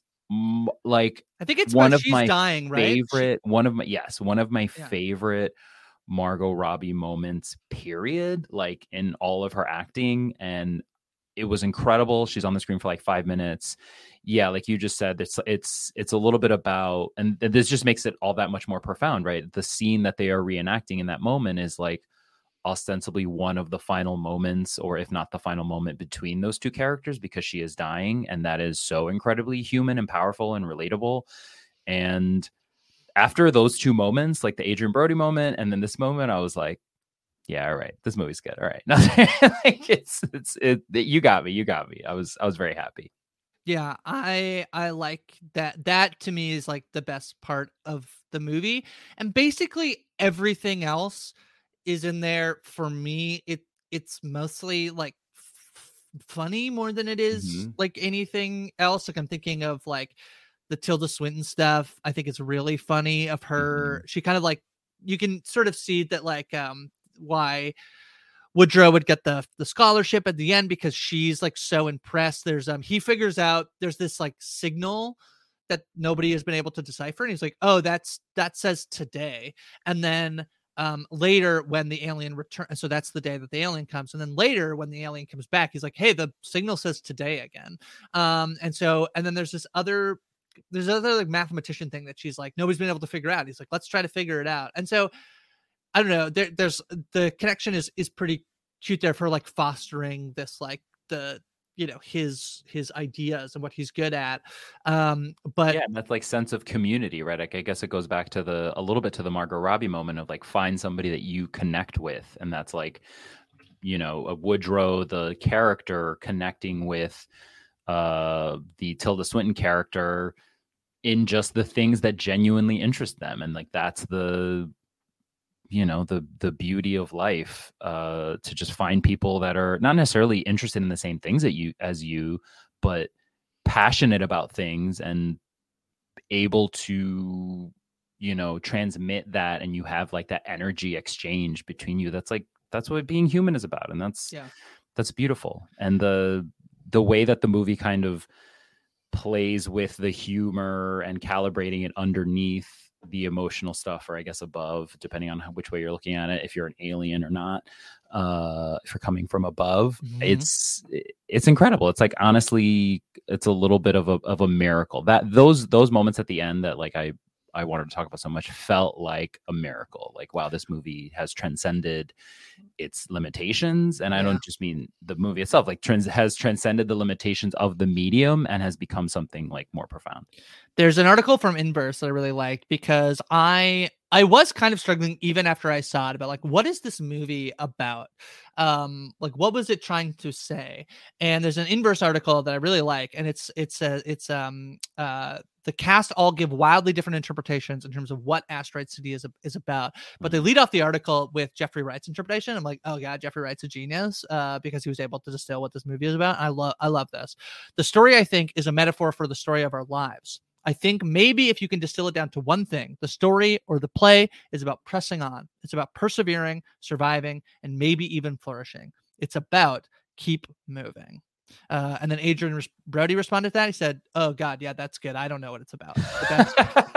Like I think it's one of she's my dying, right? favorite, she... one of my, yes, one of my yeah. favorite Margot Robbie moments, period, like in all of her acting. And it was incredible. She's on the screen for like five minutes. Yeah. Like you just said, it's, it's, it's a little bit about, and this just makes it all that much more profound, right? The scene that they are reenacting in that moment is like ostensibly one of the final moments, or if not the final moment, between those two characters, because she is dying. And that is so incredibly human and powerful and relatable. And after those two moments, like the Adrian Brody moment and then this moment, I was like, Yeah, all right. This movie's good. All right. No, like it's it's it, you got me. You got me. I was I was very happy. Yeah, I I like that. That to me is like the best part of the movie, and basically everything else is in there for me. It it's mostly like f- funny more than it is Mm-hmm. like anything else. Like I'm thinking of like the Tilda Swinton stuff. I think it's really funny of her. Mm-hmm. She kind of like, you can sort of see that like um why Woodrow would get the the scholarship at the end, because she's like so impressed. There's um he figures out there's this like signal that nobody has been able to decipher, and he's like, oh, that's that says today. And then um later when the alien return, so that's the day that the alien comes, and then later when the alien comes back, he's like, hey, the signal says today again. Um and so and then there's this other there's other like mathematician thing that she's like, nobody's been able to figure out. He's like, let's try to figure it out. And so I don't know. There, there's the connection is is pretty cute there for like fostering this like the you know his his ideas and what he's good at. Um, but yeah, and that's like sense of community, right? Like I guess it goes back to the a little bit to the Margot Robbie moment of like find somebody that you connect with, and that's like you know a Woodrow the character connecting with uh the Tilda Swinton character in just the things that genuinely interest them, and like that's the you know the the beauty of life, uh to just find people that are not necessarily interested in the same things that you as you but passionate about things and able to you know transmit that, and you have like that energy exchange between you. That's like that's what being human is about, and that's yeah that's beautiful. And the the way that the movie kind of plays with the humor and calibrating it underneath the emotional stuff, or I guess above, depending on how, which way you're looking at it, if you're an alien or not, uh, if you're coming from above, mm-hmm. it's it's incredible. It's like honestly, it's a little bit of a of a miracle. That those those moments at the end that like I I wanted to talk about so much felt like a miracle. Like, wow, this movie has transcended its limitations, and I yeah. don't just mean the movie itself. Like, trans has transcended the limitations of the medium and has become something like more profound. There's an article from Inverse that I really liked, because I I was kind of struggling even after I saw it about like, what is this movie about? Um, like, what was it trying to say? And there's an Inverse article that I really like, and it's it's uh, it's um uh the cast all give wildly different interpretations in terms of what Asteroid City is is about. But they lead off the article with Jeffrey Wright's interpretation. I'm like, oh god, Jeffrey Wright's a genius, uh, because he was able to distill what this movie is about. I love I love this. The story, I think, is a metaphor for the story of our lives. I think maybe if you can distill it down to one thing, the story or the play is about pressing on. It's about persevering, surviving, and maybe even flourishing. It's about keep moving. Uh, and then Adrian Brody responded to that. He said, oh, God, yeah, that's good. I don't know what it's about. But that's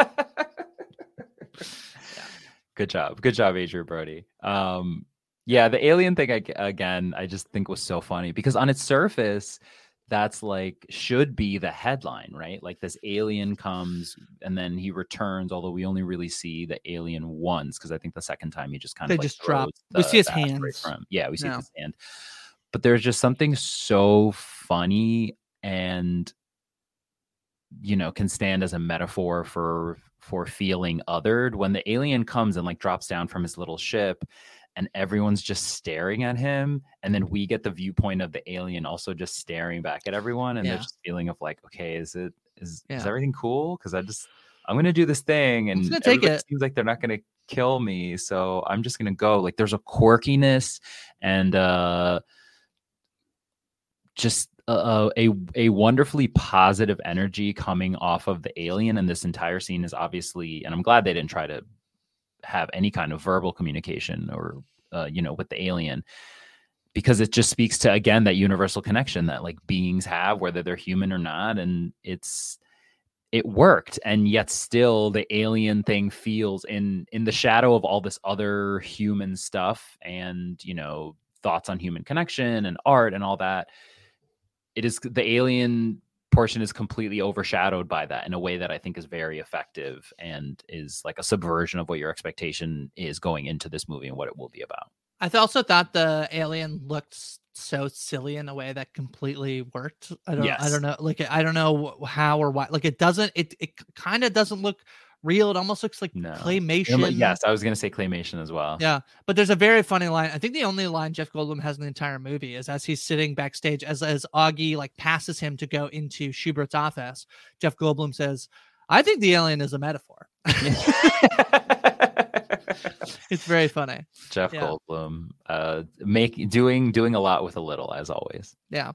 yeah. Good job. Good job, Adrian Brody. Um, yeah, the alien thing, I, again, I just think was so funny because on its surface, that's like should be the headline, right? Like this alien comes and then he returns, although we only really see the alien once, because I think the second time he just kind they of like just drop. The, we see his the hands. From. Yeah, we see no. his hand. But there's just something so funny and you know can stand as a metaphor for for feeling othered when the alien comes and like drops down from his little ship. And everyone's just staring at him. And then we get the viewpoint of the alien also just staring back at everyone. And yeah. there's just feeling of like, okay, is it, is, yeah. is everything cool? Cause I just, I'm going to do this thing. And it take it. seems like they're not going to kill me. So I'm just going to go. Like there's a quirkiness and uh, just a, a, a wonderfully positive energy coming off of the alien. And this entire scene is obviously, and I'm glad they didn't try to have any kind of verbal communication or uh, you know with the alien, because it just speaks to again that universal connection that like beings have, whether they're human or not. And it's it worked, and yet still the alien thing feels in in the shadow of all this other human stuff and you know thoughts on human connection and art and all that. It is the alien portion is completely overshadowed by that in a way that I think is very effective and is like a subversion of what your expectation is going into this movie and what it will be about. I also thought the alien looked so silly in a way that completely worked. I don't, yes. I don't know, like I don't know how or why. Like it doesn't, it it kind of doesn't look real. It almost looks like No. claymation. Yes, I was going to say claymation as well. Yeah, but there's a very funny line. I think the only line Jeff Goldblum has in the entire movie is as he's sitting backstage, as as Augie like passes him to go into Schubert's office. Jeff Goldblum says, "I think the alien is a metaphor." It's very funny. Jeff yeah. Goldblum, uh, make doing doing a lot with a little, as always. Yeah,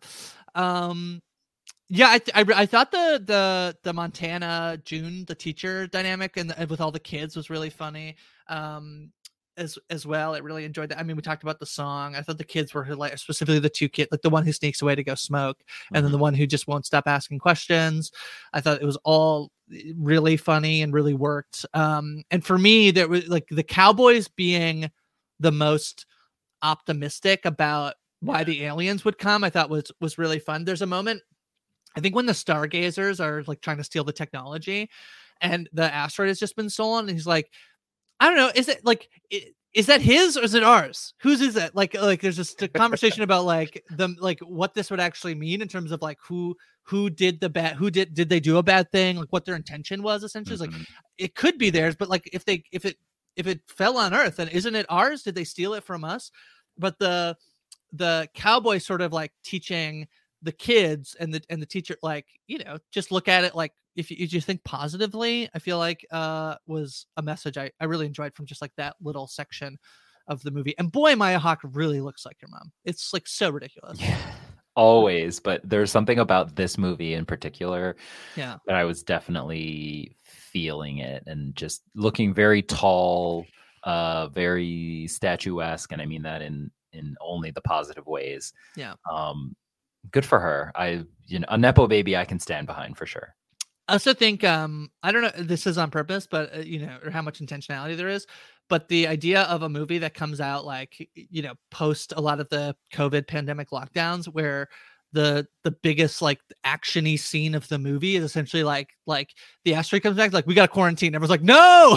um, yeah. I, th- I I thought the the the Montana June the teacher dynamic and, and with all the kids was really funny. Um, as as well, I really enjoyed that. I mean, we talked about the song. I thought the kids were like specifically the two kids, like the one who sneaks away to go smoke, and mm-hmm. then the one who just won't stop asking questions. I thought it was all really funny and really worked. Um, and for me, there was like the Cowboys being the most optimistic about why the aliens would come. I thought was was really fun. There's a moment, I think, when the Stargazers are like trying to steal the technology, and the asteroid has just been stolen, and he's like, I don't know, is it like is that his or is it ours? Whose is it? Like like there's just a conversation about like the like what this would actually mean in terms of like who who did the bad who did did they do a bad thing, like what their intention was essentially. Mm-hmm. Like it could be theirs, but like if they if it if it fell on Earth, then isn't it ours? Did they steal it from us? But the the cowboy sort of like teaching the kids and the and the teacher, like, you know, just look at it like if you, if you think positively, I feel like uh was a message I, I really enjoyed from just like that little section of the movie. And boy, Maya Hawke really looks like your mom. It's like so ridiculous. Yeah, always. But there's something about this movie in particular yeah. that I was definitely feeling it, and just looking very tall, uh, very statuesque. And I mean that in in only the positive ways. Yeah. Um, good for her. I, you know, a Nepo baby I can stand behind for sure. I also think, um, I don't know, this is on purpose, but, uh, you know, or how much intentionality there is, but the idea of a movie that comes out like, you know, post a lot of the COVID pandemic lockdowns, where the the biggest like actiony scene of the movie is essentially like like the asteroid comes back, like we got to quarantine. Everyone's like, no.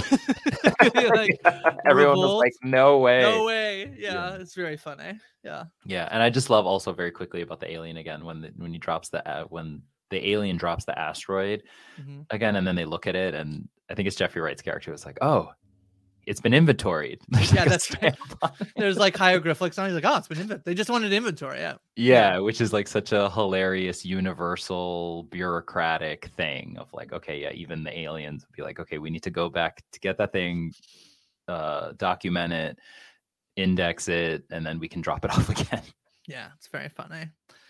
Like, yeah, everyone was like, no way, no way. Yeah, yeah, it's very funny. Yeah, yeah, and I just love also very quickly about the alien again when the, when he drops the uh, when. the alien drops the asteroid mm-hmm. again, and then they look at it, and I think it's Jeffrey Wright's character was like, oh, it's been inventoried. There's yeah, like that's right. There's like hieroglyphics on it. He's like, oh, it's been inventoried. They just wanted inventory. Yeah. yeah. Yeah, which is like such a hilarious, universal, bureaucratic thing of like, okay, yeah, even the aliens would be like, okay, we need to go back to get that thing, uh, document it, index it, and then we can drop it off again. Yeah, it's very funny.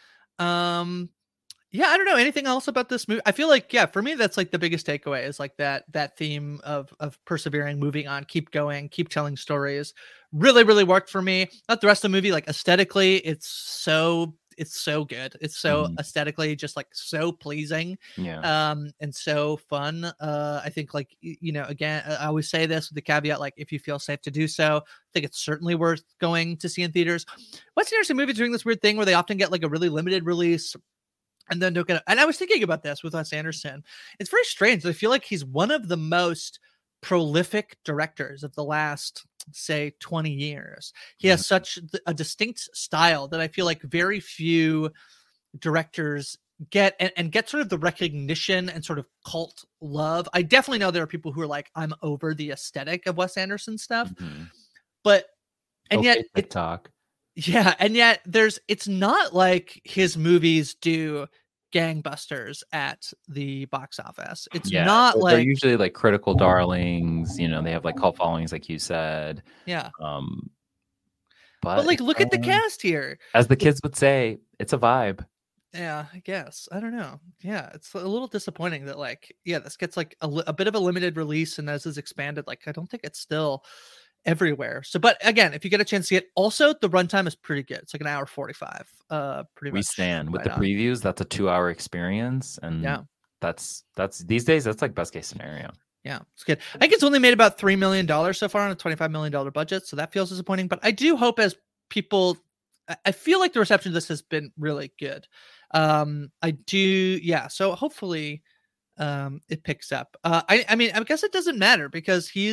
Um, Yeah, I don't know anything else about this movie. I feel like, yeah, for me, that's like the biggest takeaway is like that that theme of of persevering, moving on, keep going, keep telling stories. Really, really worked for me. Not the rest of the movie, like aesthetically, it's so it's so good. It's so mm. aesthetically just like so pleasing, yeah, um, and so fun. Uh, I think like you know, again, I always say this with the caveat, like if you feel safe to do so, I think it's certainly worth going to see in theaters. Wes Anderson movies doing this weird thing where they often get like a really limited release. And then look at it. And I was thinking about this with Wes Anderson. It's very strange. I feel like he's one of the most prolific directors of the last, say, twenty years. He has such a distinct style that I feel like very few directors get and, and get sort of the recognition and sort of cult love. I definitely know there are people who are like, I'm over the aesthetic of Wes Anderson stuff. Mm-hmm. But, and okay, yet, TikTok. Yeah, and yet there's it's not like his movies do gangbusters at the box office. It's yeah, not they're like they're usually like critical darlings, you know, they have like cult followings like you said. Yeah. Um but, but like look um, at the cast here. As the kids would say, it's a vibe. Yeah, I guess. I don't know. Yeah, it's a little disappointing that like yeah, this gets like a, a bit of a limited release, and as is expanded, like I don't think it's still everywhere. So, but again, if you get a chance to see it, also the runtime is pretty good. It's like an hour forty-five. Uh, pretty we much. stand with right the on. previews. That's a two-hour experience, and yeah, that's that's these days. That's like best case scenario. Yeah, it's good. I think it's only made about three million dollars so far on a twenty-five million dollar budget, so that feels disappointing. But I do hope as people, I feel like the reception of this has been really good. Um, I do, yeah. So hopefully, um, it picks up. Uh, I, I mean, I guess it doesn't matter because he's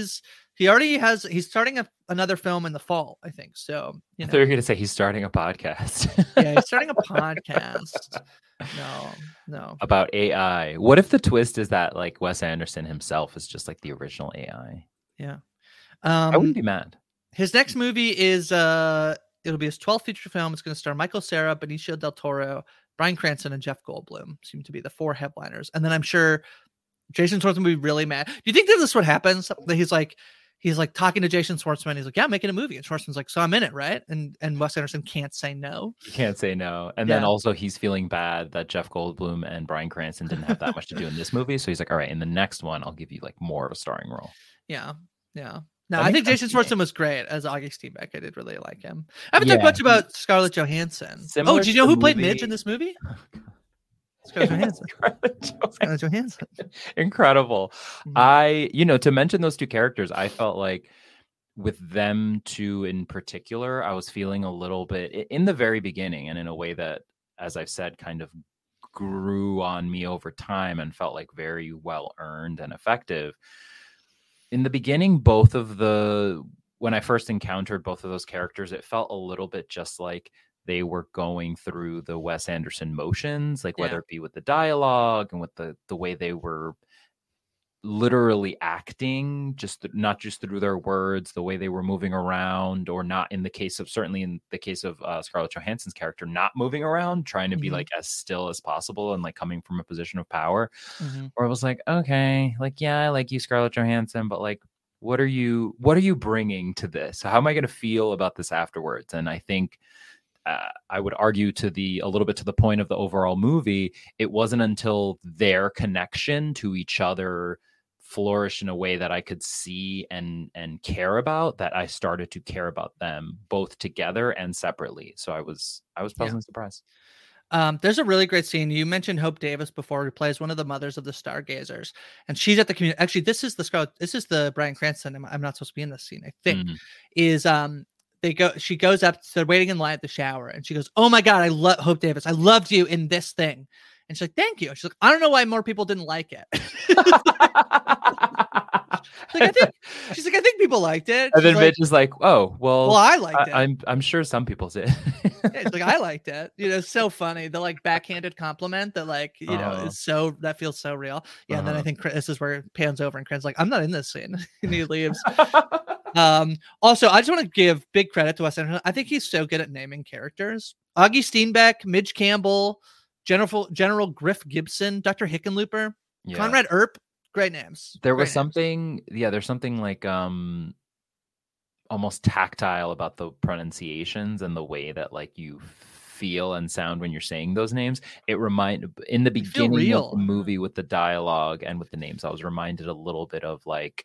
He already has. He's starting a, another film in the fall, I think. So you I know. thought you were going to say he's starting a podcast. Yeah, he's starting a podcast. No, no. About A I. What if the twist is that like Wes Anderson himself is just like the original A I? Yeah. Um, I wouldn't be mad. His next movie is uh, it'll be his twelfth feature film. It's going to star Michael Cera, Benicio del Toro, Bryan Cranston, and Jeff Goldblum. Seem to be the four headliners. And then I'm sure Jason Schwartzman will be really mad. Do you think that this is what happens? That he's like. He's like talking to Jason Schwartzman. He's like, yeah, I'm making a movie. And Schwartzman's like, so I'm in it, right? And and Wes Anderson can't say no. He can't say no. And yeah. then also he's feeling bad that Jeff Goldblum and Bryan Cranston didn't have that much to do in this movie. So he's like, all right, in the next one, I'll give you like more of a starring role. Yeah. Yeah. No, I think Jason Schwartzman was great as Augie Steenbeck. I did really like him. I haven't yeah. talked much about Scarlett Johansson. Similar oh, did you know who played movie... Midge in this movie? Scarlett Johansson. Scarlett Johansson. Incredible. Mm-hmm. I, you know, to mention those two characters, I felt like with them two in particular, I was feeling a little bit in the very beginning and in a way that, as I've said, kind of grew on me over time and felt like very well earned and effective. In the beginning, both of the, when I first encountered both of those characters, it felt a little bit just like they were going through the Wes Anderson motions, like whether yeah. it be with the dialogue and with the, the way they were literally acting, just th- not just through their words, the way they were moving around, or not in the case of, certainly in the case of uh, Scarlett Johansson's character, not moving around, trying to mm-hmm. be like as still as possible and like coming from a position of power. Mm-hmm. Or it was like, okay, like, yeah, I like you, Scarlett Johansson, but like, what are you, what are you bringing to this? How am I going to feel about this afterwards? And I think, Uh, I would argue to the a little bit to the point of the overall movie, it wasn't until their connection to each other flourished in a way that I could see and and care about that I started to care about them both together and separately. So I was I was pleasantly yeah. surprised. Um, there's a really great scene. You mentioned Hope Davis before, who plays one of the mothers of the Stargazers, and she's at the community. Actually, this is the Scarlett. This is the Bryan Cranston. I'm, I'm not supposed to be in this scene. I think mm-hmm. is um. They go, she goes up, they're waiting in line at the shower, and she goes, oh my God, I love Hope Davis. I loved you in this thing. And she's like, thank you. She's like, I don't know why more people didn't like it. like, I think, she's like, I think people liked it. And she's then like, Mitch is like, oh, well, well, I liked it. I, I'm, I'm sure some people did. yeah, it's like, I liked it. You know, it's so funny. The like backhanded compliment that like, you know, uh-huh. is so, that feels so real. Yeah. Uh-huh. And then I think this is where it pans over and Craig's like, I'm not in this scene. And he leaves. Um, also, I just want to give big credit to Wes Anderson. I think he's so good at naming characters. Augie Steenbeck, Midge Campbell, General General Griff Gibson, Doctor Hickenlooper, yeah. Conrad Earp. Great names. There great was something, names. yeah, there's something like um almost tactile about the pronunciations and the way that like you feel and sound when you're saying those names. It remind in the beginning of the movie with the dialogue and with the names, I was reminded a little bit of like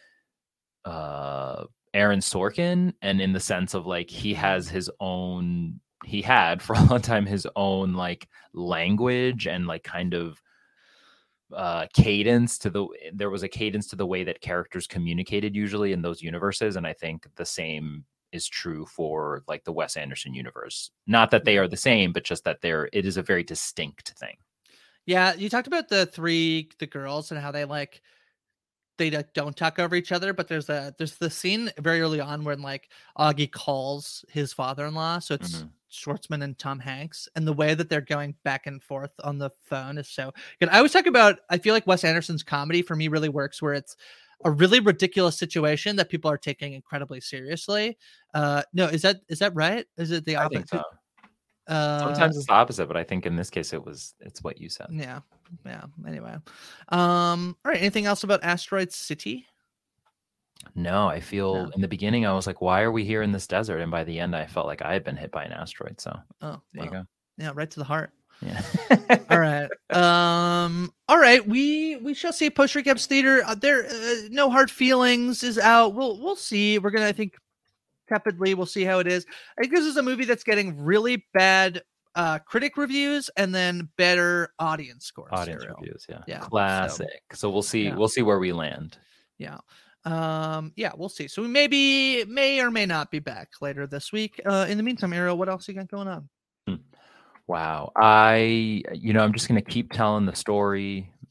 uh Aaron Sorkin, and in the sense of like he has his own he had for a long time his own like language and like kind of uh cadence to the there was a cadence to the way that characters communicated usually in those universes, and I think the same is true for like the Wes Anderson universe. Not that they are the same, but just that they're it is a very distinct thing. Yeah, you talked about the three the girls and how they like they don't talk over each other, but there's a there's the scene very early on when like Augie calls his father-in-law, so it's mm-hmm. Schwartzman and Tom Hanks, and the way that they're going back and forth on the phone is so good. I always talk about I feel like Wes Anderson's comedy for me really works where it's a really ridiculous situation that people are taking incredibly seriously. Uh no, is that is that right? Is it the opposite? I think so. Uh, Sometimes it's the opposite, but I think in this case it was it's what you said. Yeah. Yeah. Anyway. Um, all right. Anything else about Asteroid City? No, I feel no. in the beginning I was like, why are we here in this desert? And by the end I felt like I had been hit by an asteroid. So oh, there well, you go. Yeah, right to the heart. Yeah. all right. Um, all right. We we shall see. Post Recaps Theater. Uh, there uh, No Hard Feelings is out. We'll we'll see. We're gonna I think tepidly. We'll see how it is. I think this is a movie that's getting really bad uh, critic reviews and then better audience scores. Audience Serial. reviews, yeah, yeah. Classic. So, so we'll see. Yeah. We'll see where we land. Yeah. Um. Yeah. We'll see. So we maybe may or may not be back later this week. Uh. In the meantime, Ariel, what else you got going on? Hmm. Wow. I. You know, I'm just gonna keep telling the story.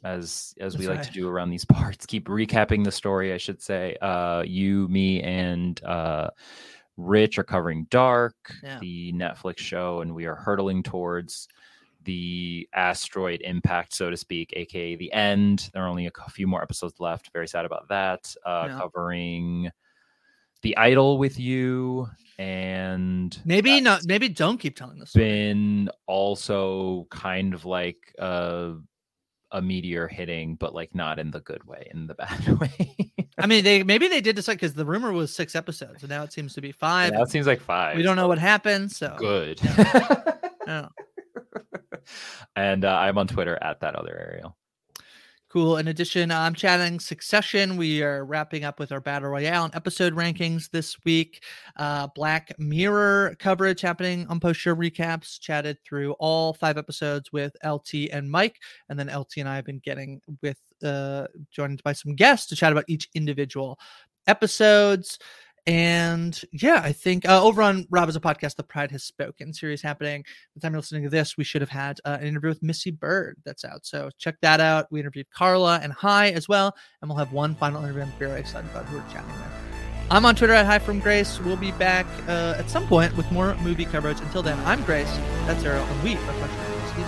as as That's we like right. to do around these parts. Keep recapping the story, I should say. Uh, you, me, and uh, Rich are covering Dark, Yeah. the Netflix show, and we are hurtling towards the asteroid impact, so to speak, aka the end. There are only a few more episodes left. Very sad about that. Uh, Yeah. Covering The Idol with you, and Maybe not. Maybe don't keep telling this. Story. been also kind of like uh, a meteor hitting, but like not in the good way, in the bad way. I mean, they maybe they did decide because the rumor was six episodes, and now it seems to be five. Now it seems like five. We don't know what happened. So Good. Yeah. And uh, I'm on Twitter at that other Ariel. Cool. In addition, I'm chatting Succession. We are wrapping up with our Battle Royale and episode rankings this week. Uh, Black Mirror coverage happening on post-show recaps. Chatted through all five episodes with L T and Mike. And then L T and I have been getting with, uh, joined by some guests to chat about each individual episodes. And yeah, I think uh, over on Rob as a Podcast, The Pride Has Spoken series happening. By the time you're listening to this, we should have had uh, an interview with Missy Bird that's out. So check that out. We interviewed Carla and Hi as well. And we'll have one final interview I'm very excited about who we're chatting with. I'm on Twitter at Hi From Grace. We'll be back uh, at some point with more movie coverage. Until then, I'm Grace. That's Ariel. And we are Question Steve.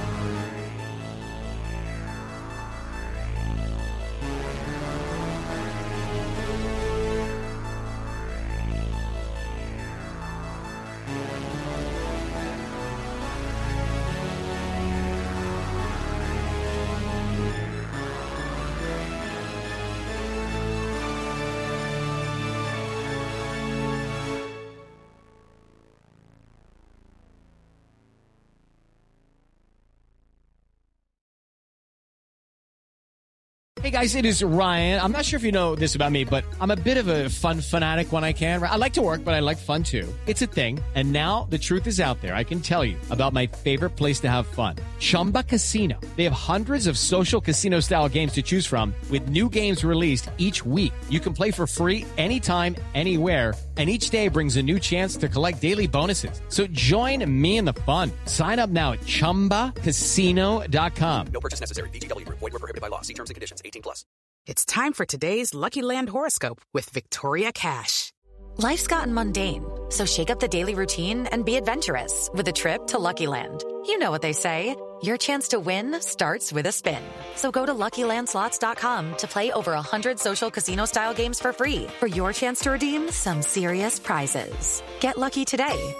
Hey guys, it is Ryan. I'm not sure if you know this about me, but I'm a bit of a fun fanatic when I can. I like to work, but I like fun too. It's a thing. And now the truth is out there. I can tell you about my favorite place to have fun. Chumba Casino. They have hundreds of social casino style games to choose from with new games released each week. You can play for free anytime, anywhere. And each day brings a new chance to collect daily bonuses. So join me in the fun. Sign up now at chumba casino dot com. No purchase necessary. V G W Group. Void where prohibited by law. See terms and conditions. eighteen plus. It's time for today's Lucky Land horoscope with Victoria Cash. Life's gotten mundane, so shake up the daily routine and be adventurous with a trip to Lucky Land. You know what they say. Your chance to win starts with a spin. So go to lucky land slots dot com to play over one hundred social casino-style games for free for your chance to redeem some serious prizes. Get lucky today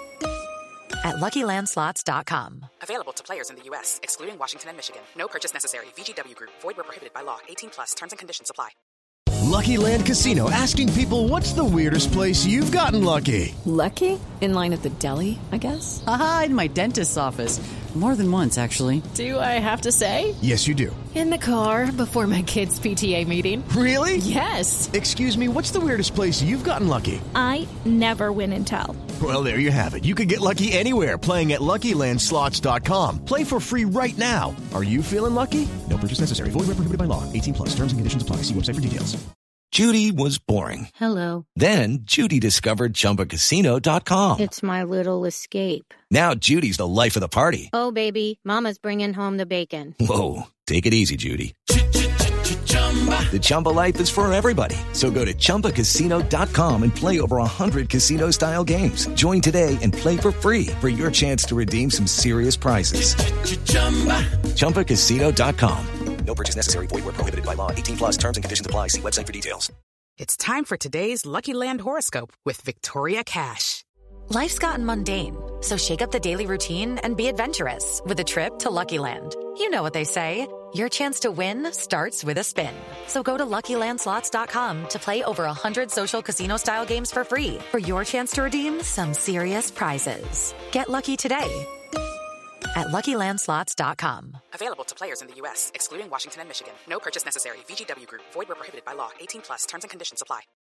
at lucky land slots dot com. Available to players in the U S, excluding Washington and Michigan. No purchase necessary. V G W Group. Void where prohibited by law. eighteen plus. Terms and conditions apply. Lucky Land Casino, asking people, what's the weirdest place you've gotten lucky? Lucky? In line at the deli, I guess? Aha, in my dentist's office. More than once, actually. Do I have to say? Yes, you do. In the car before my kids' P T A meeting. Really? Yes. Excuse me, what's the weirdest place you've gotten lucky? I never win and tell. Well, there you have it. You can get lucky anywhere, playing at lucky land slots dot com. Play for free right now. Are you feeling lucky? No purchase necessary. Void where prohibited by law. eighteen plus. Terms and conditions apply. See website for details. Judy was boring. Hello. Then Judy discovered Chumba Casino dot com. It's my little escape. Now Judy's the life of the party. Oh, baby, mama's bringing home the bacon. Whoa, take it easy, Judy. The Chumba life is for everybody. So go to chumba casino dot com and play over one hundred casino-style games. Join today and play for free for your chance to redeem some serious prizes. chumba casino dot com. No purchase necessary. Void where prohibited by law. eighteen plus. Terms and conditions apply. See website for details. It's time for today's Lucky Land horoscope with Victoria Cash. Life's gotten mundane, so shake up the daily routine and be adventurous with a trip to Lucky Land. You know what they say. Your chance to win starts with a spin. So go to lucky land slots dot com to play over one hundred social casino-style games for free for your chance to redeem some serious prizes. Get lucky today at lucky land slots dot com. Available to players in the U S, excluding Washington and Michigan. No purchase necessary. V G W Group. Void where prohibited by law. eighteen plus. Terms and conditions apply.